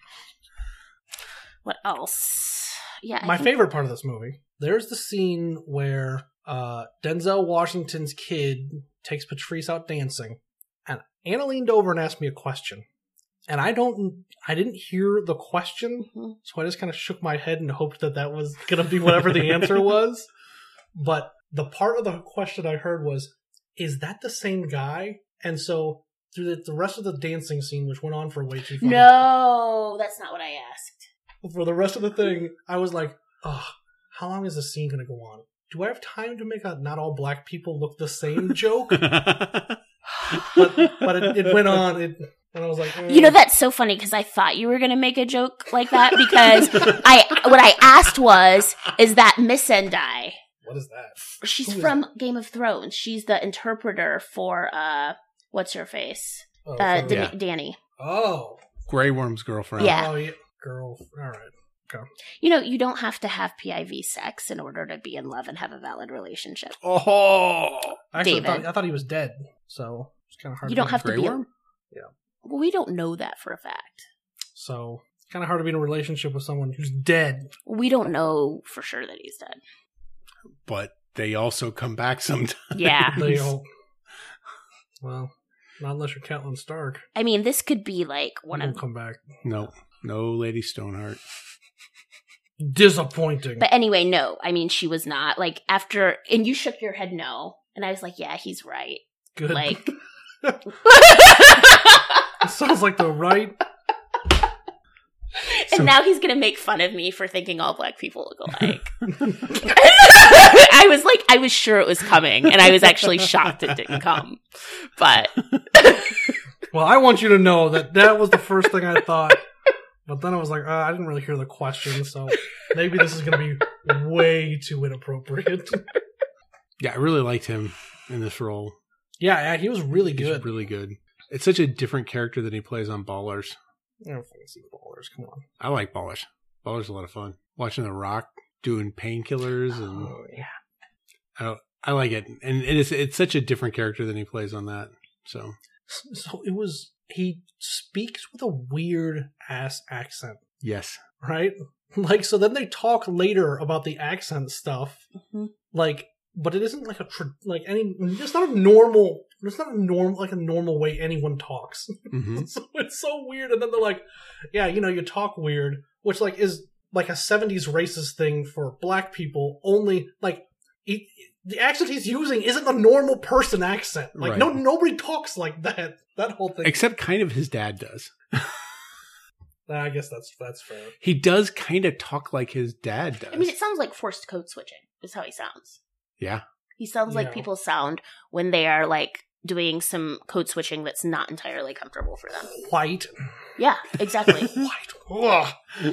What else? Yeah. I My think- favorite part of this movie. There's the scene where uh, Denzel Washington's kid takes Patrice out dancing, and Anna leaned over and asked me a question, and I don't, I didn't hear the question, Mhm. so I just kind of shook my head and hoped that that was gonna be whatever the answer was. But the part of the question I heard was, "Is that the same guy?" And so through the, the rest of the dancing scene, which went on for way too long, No, that's not what I asked. for the rest of the thing, I was like, "Oh, how long is this scene going to go on? Do I have time to make a not all black people look the same joke?" But but it, it went on, it, and I was like, eh. You know, that's so funny because I thought you were going to make a joke like that because I what I asked was, is that Miss Zendai? What is that? She's Who is from Game of Thrones. She's the interpreter for uh, what's her face? Oh, Uh, from- Dan- Yeah. Danny. oh, Grey Worm's girlfriend. Yeah. oh, yeah, girl. All right. You know, you don't have to have P I V sex in order to be in love and have a valid relationship. Oh, I actually David. thought, I thought he was dead, so it's kind of hard. You to don't be- have to Grey be. Worm. Well, we don't know that for a fact. So it's kind of hard to be in a relationship with someone who's dead. We don't know for sure that he's dead. But they also come back sometimes. Yeah. They all. Well, not unless you're Catelyn Stark. I mean, this could be like one One of. come back. No, no, Lady Stoneheart. Disappointing. But anyway, no. I mean, she was not. Like, after. And you shook your head no. And I was like, yeah, he's right. Good. Like. It sounds like the right. And So- now he's going to make fun of me for thinking all black people look alike. I was like, I was sure it was coming. And I was actually shocked it didn't come. But. Well, I want you to know that that was the first thing I thought. But then I was like, uh, I didn't really hear the question, so maybe this is going to be way too inappropriate. Yeah, I really liked him in this role. Yeah, yeah, he was really He's good. really good. It's such a different character than he plays on Ballers. I don't fucking see ballers. Come on. I like Ballers. Ballers is a lot of fun. Watching The Rock doing painkillers and Oh, yeah. I, I like it, and it is it's such a different character than he plays on that. So, So it was he speaks with a weird ass accent, yes, right? Like, so then they talk later about the accent stuff, Mm-hmm. like, but it isn't like a tr- like any. It's not a normal. It's not a norm like a normal way anyone talks. hmm So it's so weird. And then they're like, "Yeah, you know, you talk weird," which like is like a seventies racist thing for black people. Only like he, the accent he's using isn't a normal person accent. Like Right. no, nobody talks like that. That whole thing. except kind of his dad does. I guess that's that's fair. He does kind of talk like his dad does. I mean, it sounds like forced code switching is how he sounds. yeah, He sounds like Yeah. people sound when they are like doing some code switching that's not entirely comfortable for them. White, Yeah, exactly. white. Ugh.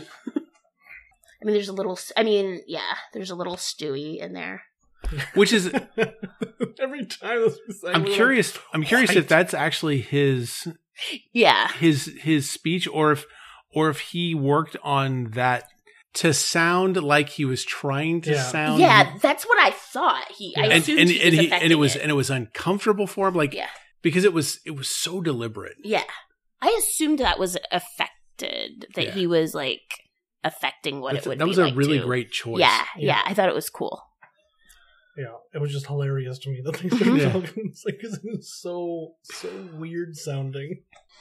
I mean, there's a little, I mean, yeah, there's a little Stewie in there. which is Every time this I'm curious. I'm curious White. if that's actually his Yeah. his his speech, or if or if he worked on that to sound like he was trying to Yeah. sound. Yeah, that's what I thought. He, I Yeah. and assumed and, he was and, he, and affecting it was it. and it was uncomfortable for him, like Yeah. because it was it was so deliberate. Yeah. I assumed that was affected, that Yeah. he was like affecting what That's- it would that be was a like really to- great choice. Yeah, yeah, Yeah. I thought it was cool. Yeah, it was just hilarious to me that they started Yeah. talking. It's like, 'cause it was so so weird sounding.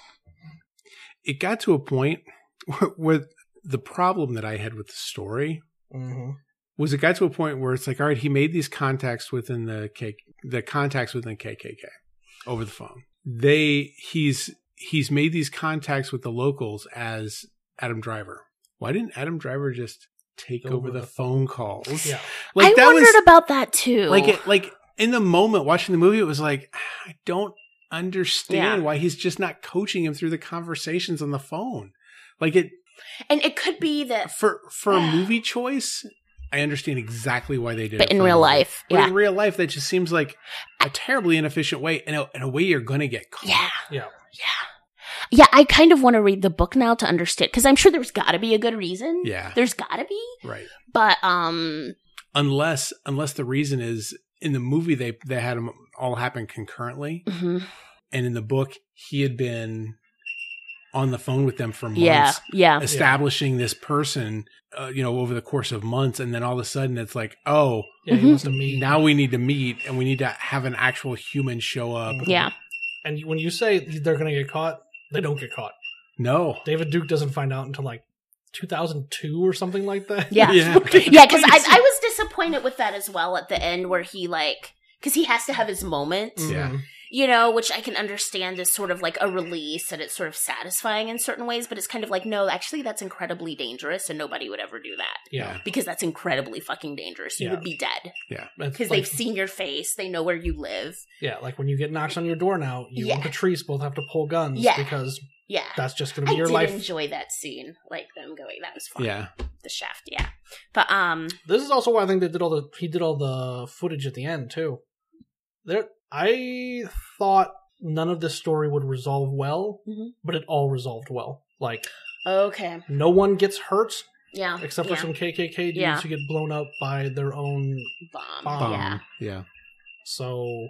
It got to a point where, where the problem that I had with the story Mm-hmm. was it got to a point where it's like, all right, he made these contacts within the K, the contacts within K K K over the phone. They he's he's made these contacts with the locals as Adam Driver. Why didn't Adam Driver just take over, Over the, the phone calls? Yeah, like I that wondered was about that too. like it, like in the moment watching the movie, it was like I don't understand Yeah. why he's just not coaching him through the conversations on the phone. Like it. and it could be that, For for a movie choice, I understand exactly why they did but it. in for a real movie. life, But yeah. in real life, that just seems like a terribly inefficient way, and a, and a way you're going to get caught. Yeah. yeah. Yeah. Yeah, I kind of want to read the book now to understand, because I'm sure there's got to be a good reason. Yeah. There's got to be. Right. But, um, Unless unless the reason is in the movie they they had them all happen concurrently, mhm. and in the book he had been on the phone with them for months, yeah, yeah. establishing this person, uh, you know, over the course of months, and then all of a sudden it's like, oh, Yeah, he Mhm. wants to meet. now we need to meet, and we need to have an actual human show up. Mhm. Yeah. And when you say they're going to get caught, they don't get caught. No. David Duke doesn't find out until like two thousand two or something like that. Yeah. Yeah. Yeah, because I, I was disappointed with that as well at the end, where he, like, because he has to have his moment, Mhm. Yeah. you know, which I can understand is sort of like a release and it's sort of satisfying in certain ways, but it's kind of like, no, actually, that's incredibly dangerous and nobody would ever do that. Yeah. Because that's incredibly fucking dangerous. You Yeah. would be dead. It's Because like- they've seen your face, they know where you live. Yeah, like when you get knocks on your door now, you Yeah. and Patrice both have to pull guns Yeah. because Yeah. that's just going to I be your did life. enjoy that scene, like them going. That was fun. Yeah. The shaft, yeah. But um, This is also why I think they did all the he did all the footage at the end too. There, I thought none of this story would resolve well, Mhm. but it all resolved well. Like okay, no one gets hurt yeah, except yeah. for some K K K dudes Yeah. who get blown up by their own. bomb. bomb. Yeah, Yeah. So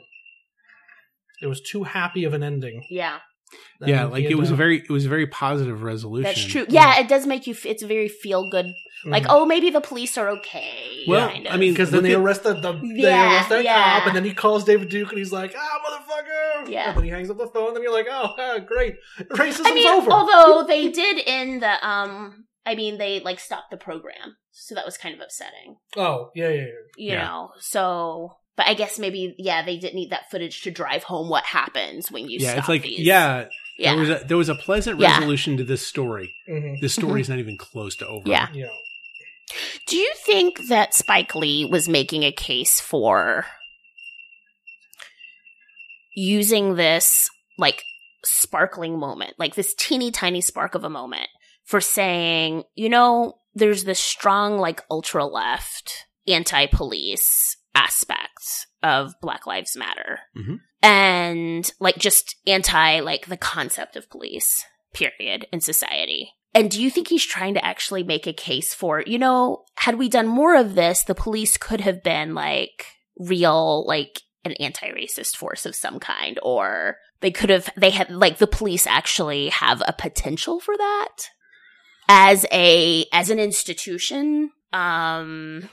it was too happy of an ending. yeah, And Yeah, he like had it was to- a very it was a very positive resolution. that's true. Yeah, it does make you. F- it's a very feel good. Like, Mhm. oh, maybe the police are okay. Well, kind I of. mean, because then look they at- arrest the, the they Yeah, arrest that yeah. cop, and then he calls David Duke, and he's like, "Ah, motherfucker!" Yeah. And then he hangs up the phone, and then you're like, "Oh, ah, great, racism's I mean, over." although they did in the um, I mean, they like stopped the program, so that was kind of upsetting. oh, yeah, yeah, yeah. You Yeah. know, so. But I guess maybe, yeah, they didn't need that footage to drive home what happens when you yeah, stop it's like these. yeah, yeah, there was a there was a pleasant Yeah. resolution to this story. Mm-hmm. This story's not even close to over. yeah. Yeah. Do you think that Spike Lee was making a case for using this, like, sparkling moment, like this teeny tiny spark of a moment, for saying, you know, there's this strong, like, ultra left, anti police aspect of Black Lives Matter. Mhm. And, like, just anti, like, the concept of police, period, in society. And do you think he's trying to actually make a case for, you know, had we done more of this, the police could have been, like, real, like, an anti-racist force of some kind, or they could have, they had, like, the police actually have a potential for that as a, as an institution. Um,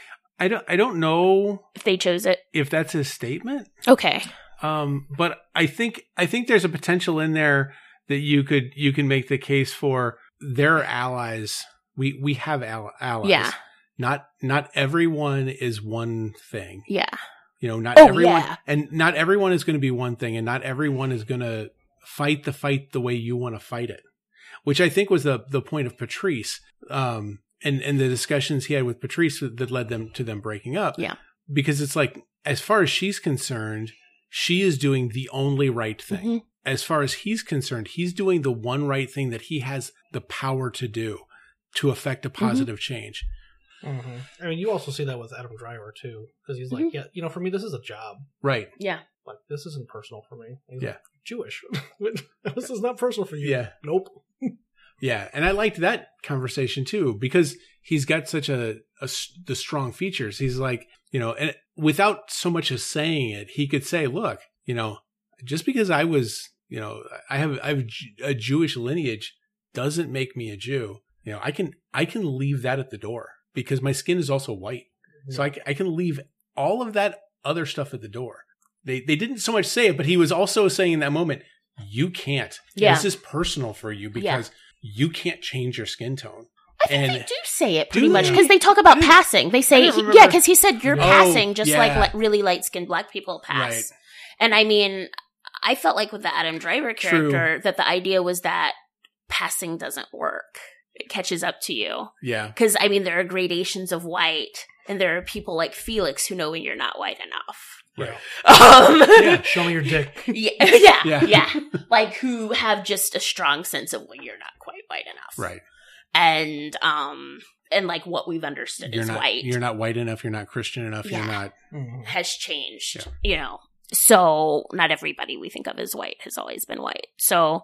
I don't, I don't know if they chose it. if that's his statement. Okay. Um, but I think, I think there's a potential in there that you could, you can make the case for their allies. We, we have al- allies. Yeah. Not, not everyone is one thing. Yeah. You know, not Oh, everyone, yeah. and not everyone is going to be one thing, and not everyone is going to fight the fight the way you want to fight it, which I think was the the point of Patrice, um, and and the discussions he had with Patrice that led them to them breaking up. Yeah, because it's like, as far as she's concerned, she is doing the only right thing. Mm-hmm. As far as he's concerned, he's doing the one right thing that he has the power to do to affect a positive mm-hmm. change. Mm-hmm. I mean, you also see that with Adam Driver too, because he's like, mm-hmm. yeah, you know, for me, this is a job, right? Yeah, like this isn't personal for me. He's yeah, like, Jewish. This is not personal for you. Yeah, nope. Yeah, and I liked that conversation too, because he's got such a, a the strong features. He's like, you know, and without so much as saying it, he could say, look, you know, just because I was, you know, I have I have a Jewish lineage doesn't make me a Jew. You know, I can I can leave that at the door. Because my skin is also white. So I, I can leave all of that other stuff at the door. They they didn't so much say it, but he was also saying in that moment, you can't. Yeah. This is personal for you because yeah. you can't change your skin tone. I think and they do say it pretty do much they? because they talk about passing. They say, he, yeah, because he said you're oh, passing just yeah. like let really light-skinned black people pass. Right. And I mean, I felt like with the Adam Driver character True. that the idea was that passing doesn't work. It catches up to you. Yeah. Because, I mean, there are gradations of white, and there are people like Felix who know when you're not white enough. Right. Um, yeah, show me your dick. Yeah, yeah, yeah. yeah. Like, who have just a strong sense of when you're not quite white enough. Right. And, um, and like what we've understood you're as not, white. You're not white enough, you're not Christian enough, yeah. you're not. Mm-hmm. Has changed, yeah. you know. So, not everybody we think of as white has always been white. So,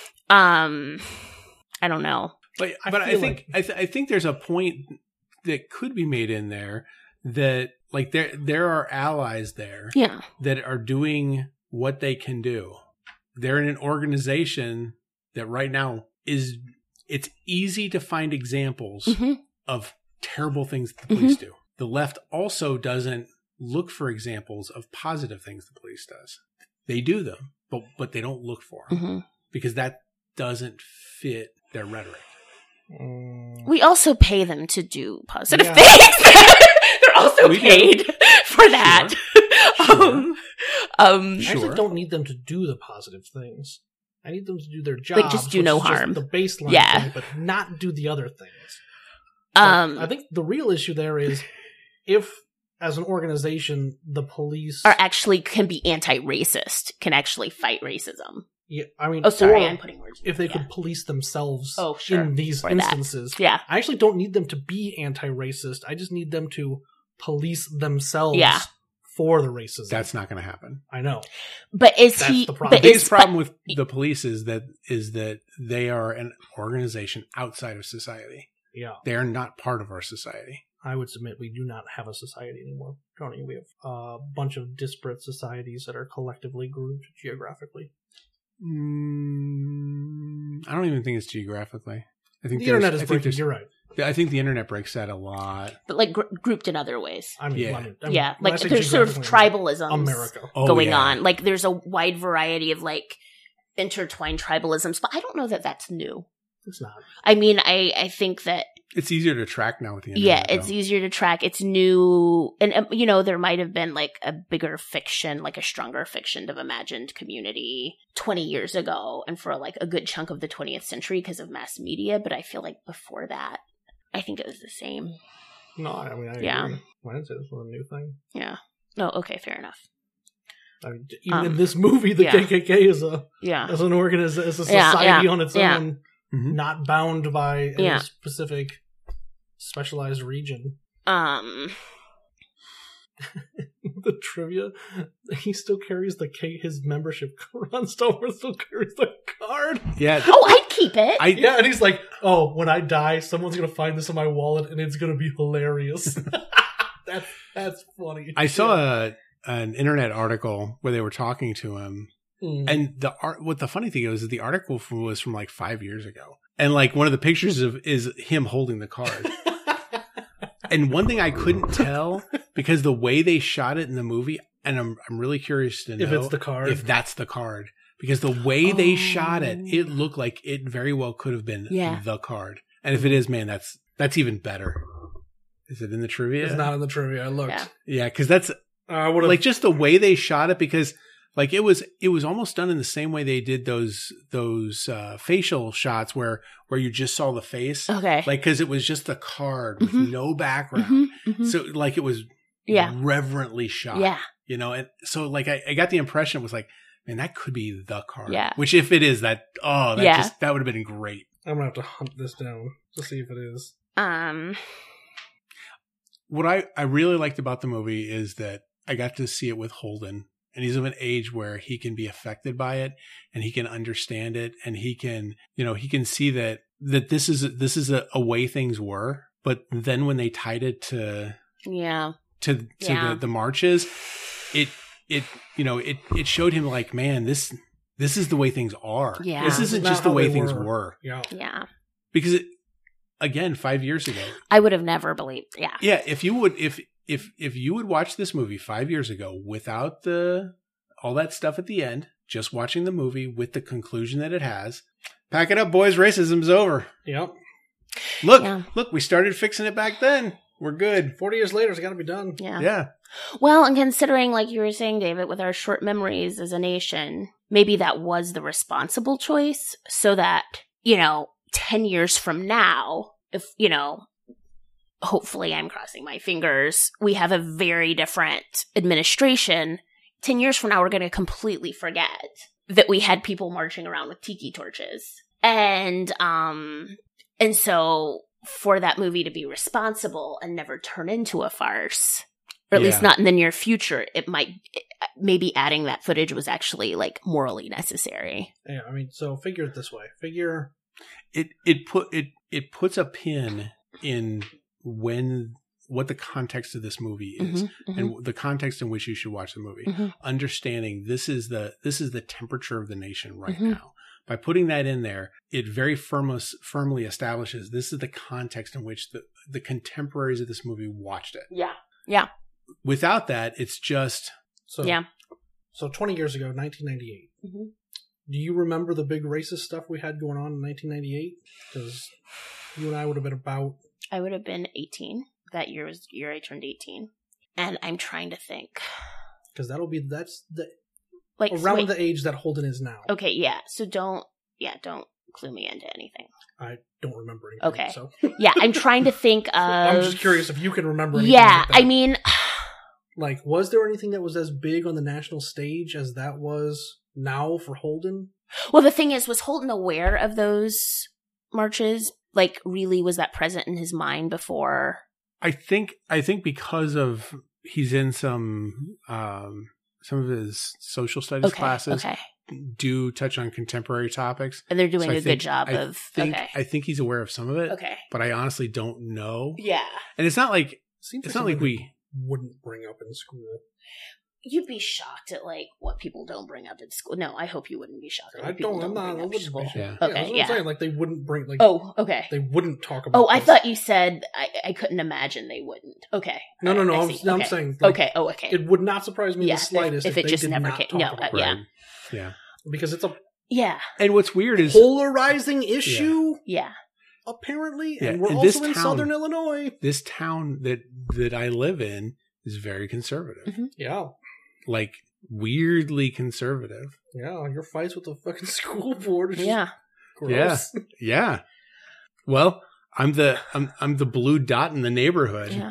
um, I don't know. But I but I think like- I, th- I think there's a point that could be made in there that like there there are allies there yeah. that are doing what they can do. They're in an organization that right now is it's easy to find examples mm-hmm. of terrible things that the police mm-hmm. do. The left also doesn't look for examples of positive things the police does. They do them, but but they don't look for them Mm-hmm. because that doesn't fit their rhetoric. We also pay them to do positive Yeah. things. They're also We do. paid for that. Sure. um, um, I Sure. actually don't need them to do the positive things. I need them to do their job. just do no harm. The baseline Yeah. thing, but not do the other things. um, But I think the real issue there is if, as an organization, the police are actually can be anti-racist, can actually fight racism. Yeah, I mean, Oh, sorry, or I'm putting words. in if they yeah. could police themselves Oh, sure. in these For that. instances. Yeah. I actually don't need them to be anti-racist. I just need them to police themselves Yeah. for the racism. That's not going to happen. I know. But is That's he? the problem. But The biggest is problem with the police is that is that they are an organization outside of society. Yeah. They are not part of our society. I would submit we do not have a society anymore, Tony. We have a bunch of disparate societies that are collectively grouped geographically. Mm, I don't even think it's geographically. I think The there's- internet I is think breaking. there's- You're right. I think the internet breaks that a lot. but like gr- grouped in other ways? I mean, Yeah. I mean, I mean, Yeah, when I like say there's sort of geographically, tribalisms America. Oh, going yeah. on. Like there's a wide variety of like intertwined tribalisms, but I don't know that that's new. It's not. I mean, I I think that It's easier to track now with the internet. yeah, it's though. easier to track. It's new, and um, you know, there might have been like a bigger fiction, like a stronger fiction of imagined community twenty years ago, and for like a good chunk of the twentieth century because of mass media. But I feel like before that, I think it was the same. No, I mean, I Yeah. agree. When is it? This was a new thing. Yeah. No. Okay. Fair enough. I mean, even Um, in this movie, the yeah. K K K is a Yeah. as an organization, as a Yeah, society yeah, on its yeah. own, Mhm. not bound by Yeah. a specific specialized region. Um. The trivia, he still carries the K. His membership. Ron Stover still carries the card. Yeah. Oh, I'd keep it. I Yeah, and he's like, "Oh, when I die, someone's gonna find this in my wallet, and it's gonna be hilarious." that's that's funny. I saw a an internet article where they were talking to him, Mm. and the art. What the funny thing is, is the article from, was from like five years ago, and like one of the pictures of is him holding the card. And one thing I couldn't tell because the way they shot it in the movie, and I'm I'm really curious to know if it's the card. if that's the card. Because the way they Oh. shot it, it looked like it very well could have been Yeah. the card. And if it is, man, that's that's even better. Is it in the trivia? It's not in the trivia. I looked. Yeah. Yeah, because that's I would have like just the way they shot it. Because like it was, it was almost done in the same way they did those those uh, facial shots where where you just saw the face, Okay. like because it was just the card with Mhm. no background. Mhm, mhm. So like it was Yeah. reverently shot. Yeah. You know, and so like I, I got the impression it was like, man, that could be the card. Yeah. Which if it is, that oh, that Yeah. just that would have been great. I'm gonna have to hunt this down to see if it is. Um. What I, I really liked about the movie is that I got to see it with Holden. And he's of an age where he can be affected by it and he can understand it and he can, you know, he can see that that this is this is a, a way things were. But then when they tied it to Yeah. to to Yeah. the, the marches, it it you know it it showed him like, man, this this is the way things are. Yeah. This isn't Not just the how way they things were. were. Yeah. Yeah. Because it, again, five years ago, I would have never believed. Yeah. yeah, if you would if if if you would watch this movie five years ago without the all that stuff at the end, just watching the movie with the conclusion that it has, pack it up, boys, racism's over. Yep. Look, Yeah. look, we started fixing it back then. We're good. Forty years later, it's got to be done. Yeah. Yeah. Well, and considering, like you were saying, David, with our short memories as a nation, maybe that was the responsible choice so that, you know, ten years from now, if, you know, hopefully I'm crossing my fingers, we have a very different administration. ten years from now, we're going to completely forget that we had people marching around with tiki torches. And, um, and so for that movie to be responsible and never turn into a farce, or at least Yeah. not in the near future, it might, maybe adding that footage was actually like morally necessary. Yeah. I mean, so figure it this way. Figure. It it put it it puts a pin in when what the context of this movie is. Mhm, mhm. And the context in which you should watch the movie, Mhm. understanding this is the this is the temperature of the nation right Mhm. now. By putting that in there, it very firm, firmly establishes this is the context in which the the contemporaries of this movie watched it. Yeah. Yeah. Without that, it's just So Yeah. So twenty years ago, nineteen ninety-eight. Mhm. Do you remember the big racist stuff we had going on in nineteen ninety-eight? Because you and I would have been about. I would have been eighteen. That year was the year I turned eighteen. And I'm trying to think. Because that'll be that's the Like, around wait, the age that Holden is now. okay, yeah. So don't, yeah, don't clue me into anything. I don't remember anything. Okay. So Yeah, I'm trying to think of. I'm just curious if you can remember. Anything Yeah, like that. I mean, like, was there anything that was as big on the national stage as that was now for Holden? well, the thing is, was Holden aware of those marches? Like, really, was that present in his mind before? I think I think because of he's in some um some of his social studies Okay, classes okay. do touch on contemporary topics. And they're doing So I a good think- job I of. think okay. I think he's aware of some of it, Okay. but I honestly don't know. Yeah. And it's not like Seems it's like not like something we wouldn't bring up in school. You'd be shocked at like what people don't bring up at school. No, I hope you wouldn't be shocked at what I people don't. I'm don't not. bring I up at wouldn't school. be sure. Yeah. Okay, that's what yeah. I'm saying. Like they wouldn't bring. Like Oh, okay. they wouldn't talk about. Oh, I this. thought you said I, I couldn't imagine they wouldn't. Okay. No, no, I- no. I I'm, see. no, I'm Okay. saying. Like, Okay. Oh, okay. It would not surprise me Yeah, the if- slightest if if, it they just did never not came- talk no, about uh, it. yeah. Right. Yeah. Because it's a Yeah. And what's weird is polarizing issue, Yeah. apparently, Yeah, and we're and also this in town- Southern Illinois. this town that that I live in is very conservative. Mhm. Yeah, Like weirdly conservative. yeah. Your fights with the fucking school board. Is just Yeah. gross. Yeah. Well, I'm the I'm I'm the blue dot in the neighborhood. Yeah.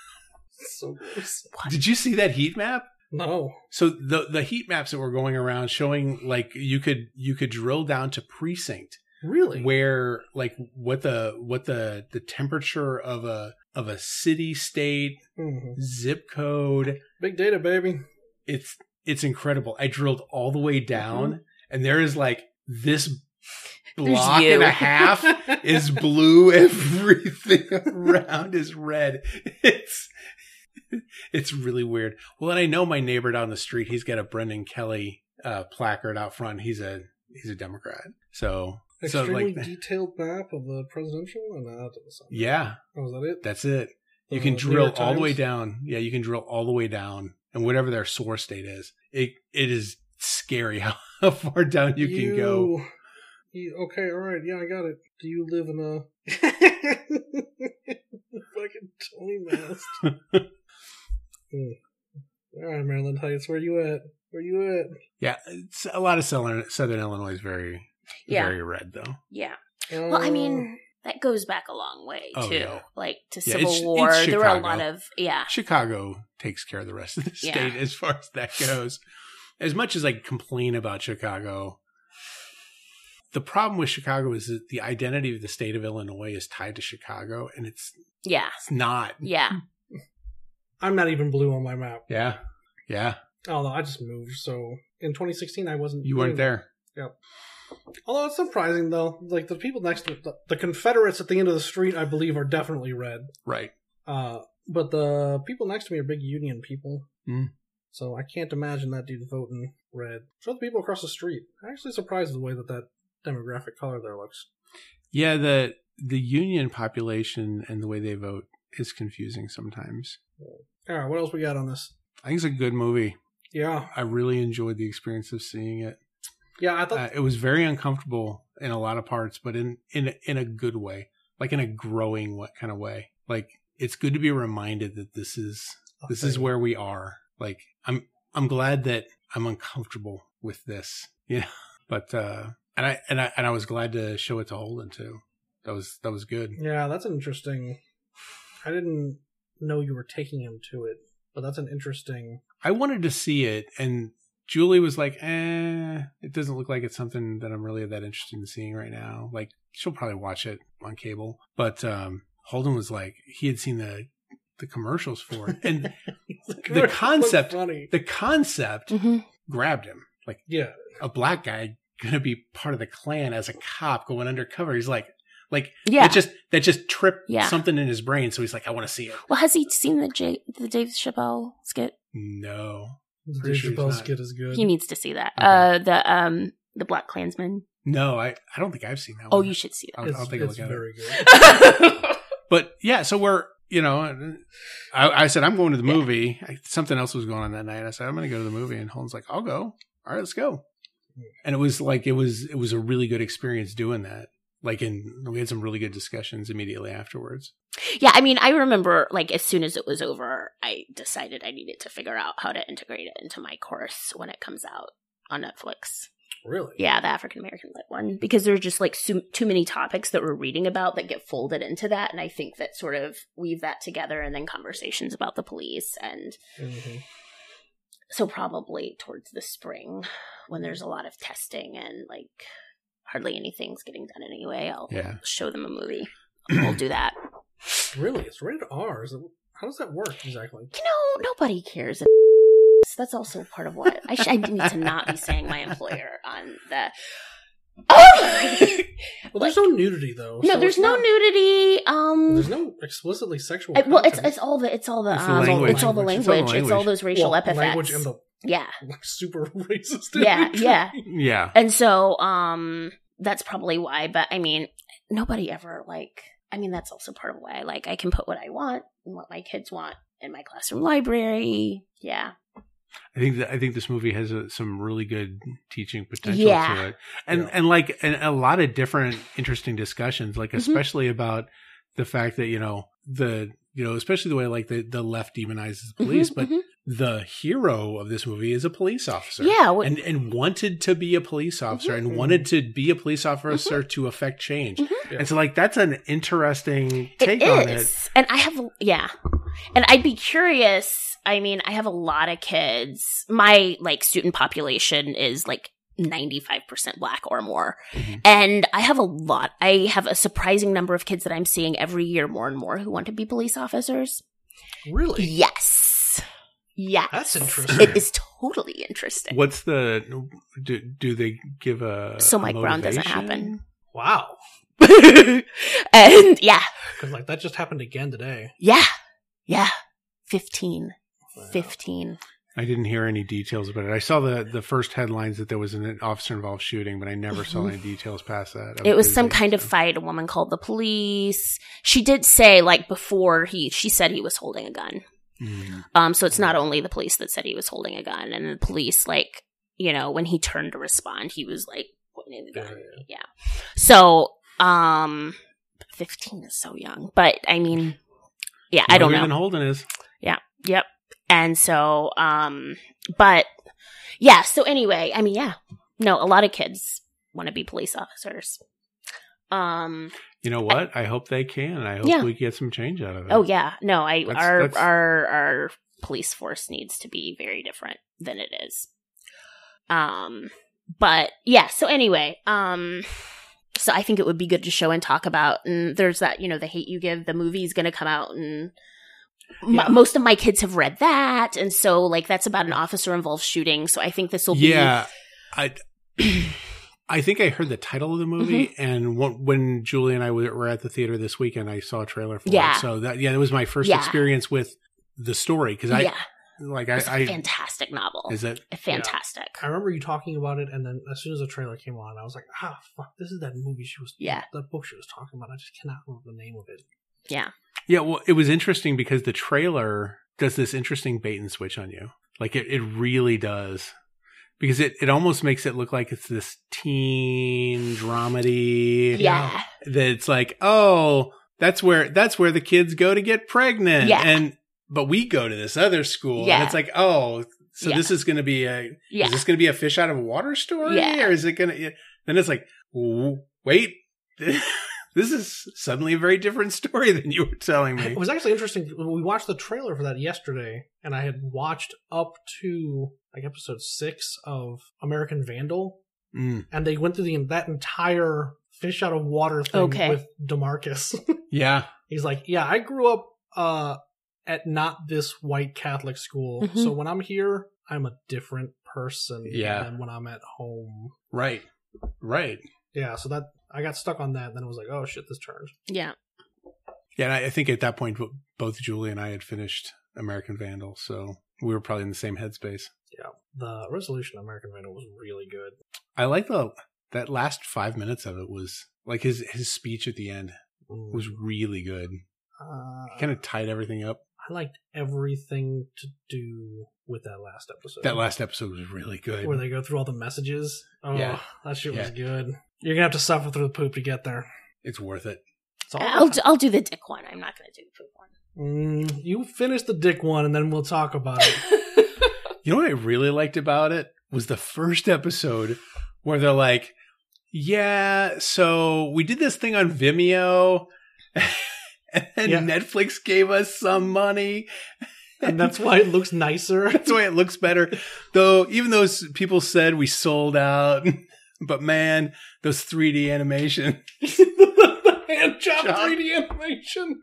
So gross. Did you see that heat map? No. So the the heat maps that were going around showing like you could you could drill down to precinct Really? where like what the what the the temperature of a of a city, state, Mhm. zip code. Big data, baby. It's it's incredible. I drilled all the way down Mm-hmm. and there is like this There's block you. and a half is blue. Everything around is red. It's It's really weird. Well, and I know my neighbor down the street, he's got a Brendan Kelly uh, placard out front. He's a he's a Democrat. So, so Extremely like, detailed map of the presidential? And that doesn't sound yeah, Oh, is that it? that's it. You Uh, can New drill York all the way Times? down. Yeah, you can drill all the way down, and whatever their source date is, it it is scary how, how far down you, can go. You, okay, all right, yeah, I got it. Do you live in a fucking Tony Mast? Hmm. All right, Maryland Heights, where you at? Where you at? Yeah, it's a lot of southern Southern Illinois is very Yeah. very red though. Yeah. Uh, Well, I mean, that goes back a long way Oh, too. yeah. Like to Yeah, Civil it's- War, it's there were a Chicago. lot of yeah. Chicago takes care of the rest of the Yeah. state as far as that goes. As much as I complain about Chicago, the problem with Chicago is that the identity of the state of Illinois is tied to Chicago, and it's Yeah. it's not. Yeah. I'm not even blue on my map. Yeah, yeah. Oh, no, I just moved, so in twenty sixteen I wasn't. You weren't doing- there. Although it's surprising, though. Like, the people next to the, the Confederates at the end of the street, I believe, are definitely red. Right. Uh, but the people next to me are big Union people. Mm. So I can't imagine that dude voting red. So the people across the street. I'm actually surprised the way that that demographic color there looks. Yeah, the the union population and the way they vote is confusing sometimes. All right, what else we got on this? I think it's a good movie. Yeah, I really enjoyed the experience of seeing it. yeah. I thought Uh, it was very uncomfortable in a lot of parts, but in in in a good way, like in a growing what kind of way. Like it's good to be reminded that this is this is where we are. Like I'm I'm glad that I'm uncomfortable with this, you know. But uh, and I and I and I was glad to show it to Holden too. That was that was good. Yeah, that's an interesting. I didn't know you were taking him to it, but that's an interesting. I wanted to see it, and Julie was like, "Eh, it doesn't look like it's something that I'm really that interested in seeing right now." Like she'll probably watch it on cable, but um, Holden was like, he had seen the the commercials for it, and the concept, funny. the concept hmm grabbed him. Like Yeah, a black guy gonna be part of the Klan as a cop going undercover. He's like, like Yeah. that just that just tripped Yeah. something in his brain. So he's like, I want to see it. Well, has he seen the J- the Dave Chappelle skit? No, the Pretty Dave sure he's Chappelle not. skit is good. He needs to see that. Okay. Uh, the um the Black Klansman. no, I I don't think I've seen that. Oh, one. you should see I'll, it's I'll take a it's look at it. very good. But yeah, so we're, you know, I, I said, I'm going to the movie. I, something else was going on that night. I said, I'm going to go to the movie. And Holden's like, I'll go. All right, let's go. And it was like, it was, it was a really good experience doing that. Like, in, we had some really good discussions immediately afterwards. Yeah, I mean, I remember like as soon as it was over, I decided I needed to figure out how to integrate it into my course when it comes out on Netflix. Really? Yeah, the African American Lit one, because there's just like so, too many topics that we're reading about that get folded into that, and I think that sort of weave that together, and then conversations about the police, and Mm-hmm. so probably towards the spring when there's a lot of testing and like hardly anything's getting done anyway, I'll Yeah. show them a movie. We'll do that. Really? It's rated R. Is it, how does that work exactly? You know, nobody cares. That's also part of what I, sh- I need to not be saying my employer on the. Oh! Well, there's no nudity though. No, so there's it's no not- nudity. Um, There's no explicitly sexual. I- well, it's content. it's all the it's all the It's the um, language. it's all the It's language. all the It's all language. those racial well, epithets. language and the Yeah, like, super racist. yeah, imagery. yeah. Yeah. And so, um, that's probably why. But I mean, nobody ever like. I mean, that's also part of why. Like, I can put what I want and what my kids want in my classroom library. Yeah. I think that I think this movie has a, some really good teaching potential Yeah. to it, and Yeah. and like and a lot of different interesting discussions, like Mhm. especially about the fact that you know the you know especially the way like the the left demonizes the police, Mhm, but mhm. the hero of this movie is a police officer, Yeah. wh- and and wanted to be a police officer Mhm. and wanted to be a police officer to affect change, Mhm. Yeah. and so like that's an interesting It take on it. is. And I have, yeah. And I'd be curious. I mean, I have a lot of kids. My, like, student population is, like, ninety-five percent black or more. Mhm. And I have a lot. I have a surprising number of kids that I'm seeing every year more and more who want to be police officers. Really? Yes. Yes. That's interesting. It is totally interesting. What's the do, do they give a So a Mike Brown doesn't motivation? happen. Wow. And yeah. Because like that just happened again today. Yeah. Yeah. fifteen. Wow. fifteen. I didn't hear any details about it. I saw the, the first headlines that there was an officer-involved shooting, but I never saw any details past that. It was some busy, kind of so. fight. A woman called the police. She did say, like, before he, she said he was holding a gun. Mm. Um, so it's not only the police that said he was holding a gun. And the police, like, you know, when he turned to respond, he was, like, pointing the gun. Yeah, yeah. Yeah. So, um, fifteen is so young. But, I mean, yeah, I don't Younger know. than Holden is. Yeah. Yep. And so, um, but yeah, so anyway, I mean, yeah, no, a lot of kids want to be police officers. Um, You know what? I hope they can. I hope Yeah. we get some change out of it. oh yeah, no, I, That's- our, that's- our, our police force needs to be very different than it is. Um, but yeah, so anyway, um, so I think it would be good to show and talk about, and there's that, you know, The Hate U Give, the movie is going to come out, and m- Yeah. most of my kids have read that, and so, like, that's about an officer-involved shooting, so I think this will be... Yeah. I I think I heard the title of the movie, Mm-hmm. and when, when Julie and I were were at the theater this weekend, I saw a trailer for Yeah. it. So that yeah, that was my first Yeah. experience with the story because I yeah, like I, it's a I fantastic novel. is it Fantastic. I remember you talking about it, and then as soon as the trailer came on, I was like, ah, fuck, this is that movie she was, Yeah. that book she was talking about. I just cannot remember the name of it. Yeah. Yeah, well, it was interesting because the trailer does this interesting bait and switch on you. Like it, it really does. Because it, it almost makes it look like it's this teen dramedy. Yeah. That it's like, oh, that's where that's where the kids go to get pregnant. Yeah. And but we go to this other school. Yeah. And it's like, oh, so Yeah. this is gonna be a Yeah. is this gonna be a fish out of water story? Yeah. Or is it gonna then it's like, wait, this is suddenly a very different story than you were telling me. It was actually interesting. We watched the trailer for that yesterday, and I had watched up to like episode six of American Vandal, Mm. and they went through the that entire fish out of water thing Okay. with DeMarcus. Yeah. He's like, yeah, I grew up uh, at not this white Catholic school, Mhm. so when I'm here, I'm a different person Yeah. than when I'm at home. Right. Right. Yeah, so that I got stuck on that, and then it was like, oh shit, this turned. Yeah. Yeah, and I I think at that point, both Julie and I had finished American Vandal, so we were probably in the same headspace. Yeah, the resolution of American Vandal was really good. I like the that last five minutes of it was like his his speech at the end was really good. Uh, Kind of tied everything up. I liked everything to do with that last episode. That last episode was really good. where they go through all the messages. Oh, Yeah. that shit was Yeah. good. You're gonna have to suffer through the poop to get there. It's worth it. It's all I'll, do, I'll do the dick one. I'm not going to do the poop one. Mm, you finish the dick one, and then we'll talk about it. You know what I really liked about it was the first episode where they're like, yeah, so we did this thing on Vimeo and then Yeah. Netflix gave us some money. And that's why it looks nicer. That's why it looks better. Though, even though s- people said we sold out, but man, those three D animation. The hand job Job. three D animation.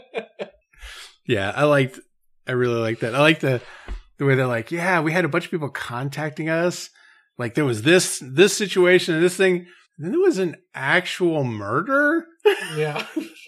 Yeah, I liked, I really liked that. I like the, the way they're like, yeah, we had a bunch of people contacting us. Like there was this, this situation and this thing. And then there was an actual murder. Yeah.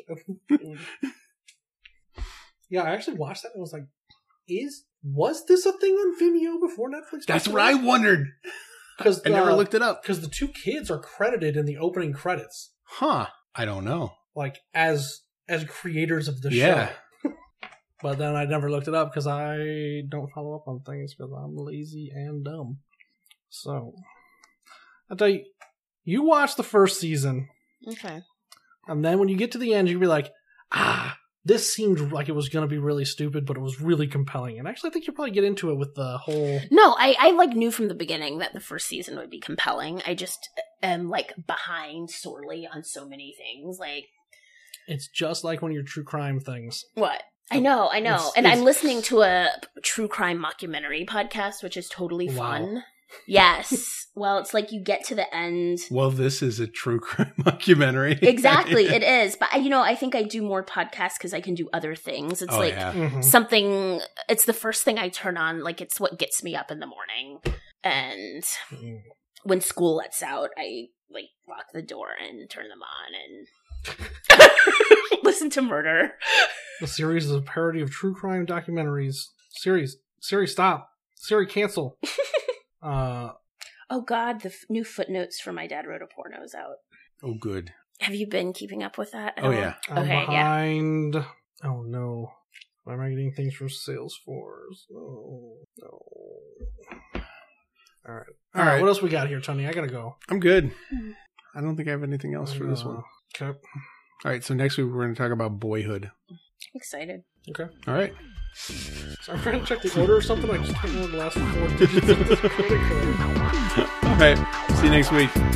Yeah, I actually watched that and was like, is was this a thing on Vimeo before Netflix? That's what I wondered. Because I never looked it up. Because the two kids are credited in the opening credits, Huh. I don't know. like as as creators of the Yeah. show. But then I never looked it up because I don't follow up on things because I'm lazy and dumb. So I tell you, you watch the first season, Okay. and then when you get to the end, you'll be like, ah, this seemed like it was going to be really stupid, but it was really compelling. And actually, I think you'll probably get into it with the whole. No, I, I like knew from the beginning that the first season would be compelling. I just am like behind sorely on so many things. Like It's just like one of your true crime things. what? I know, I know. It's- and it's- I'm listening to a true crime mockumentary podcast, which is totally Wow. fun. Yes. Well, it's like you get to the end. Well, this is a true crime documentary. Exactly, it is. But, I, you know, I think I do more podcasts because I can do other things. It's Oh, like yeah. Mhm. something, it's the first thing I turn on. Like, it's what gets me up in the morning. And Mm. when school lets out, I, like, lock the door and turn them on and listen to murder. The series is a parody of true crime documentaries. Siri, Siri, stop. Siri, cancel. uh, oh God, the f- new Footnotes for My Dad Wrote a Porno is out. Oh, good. Have you been keeping up with that? at Oh, all? yeah. I'm Okay, yeah. behind. Oh no. Why am I getting things from Salesforce? No. No. All right. All right. What else we got here, Tony? I gotta go. I'm good. I don't think I have anything else for this Uh, one. Okay. All right, so next week we're going to talk about Boyhood. I'm excited. Okay. All right. So I'm trying to check the order or something. I just can't remember the last four digits of this credit card. All right. See you next week.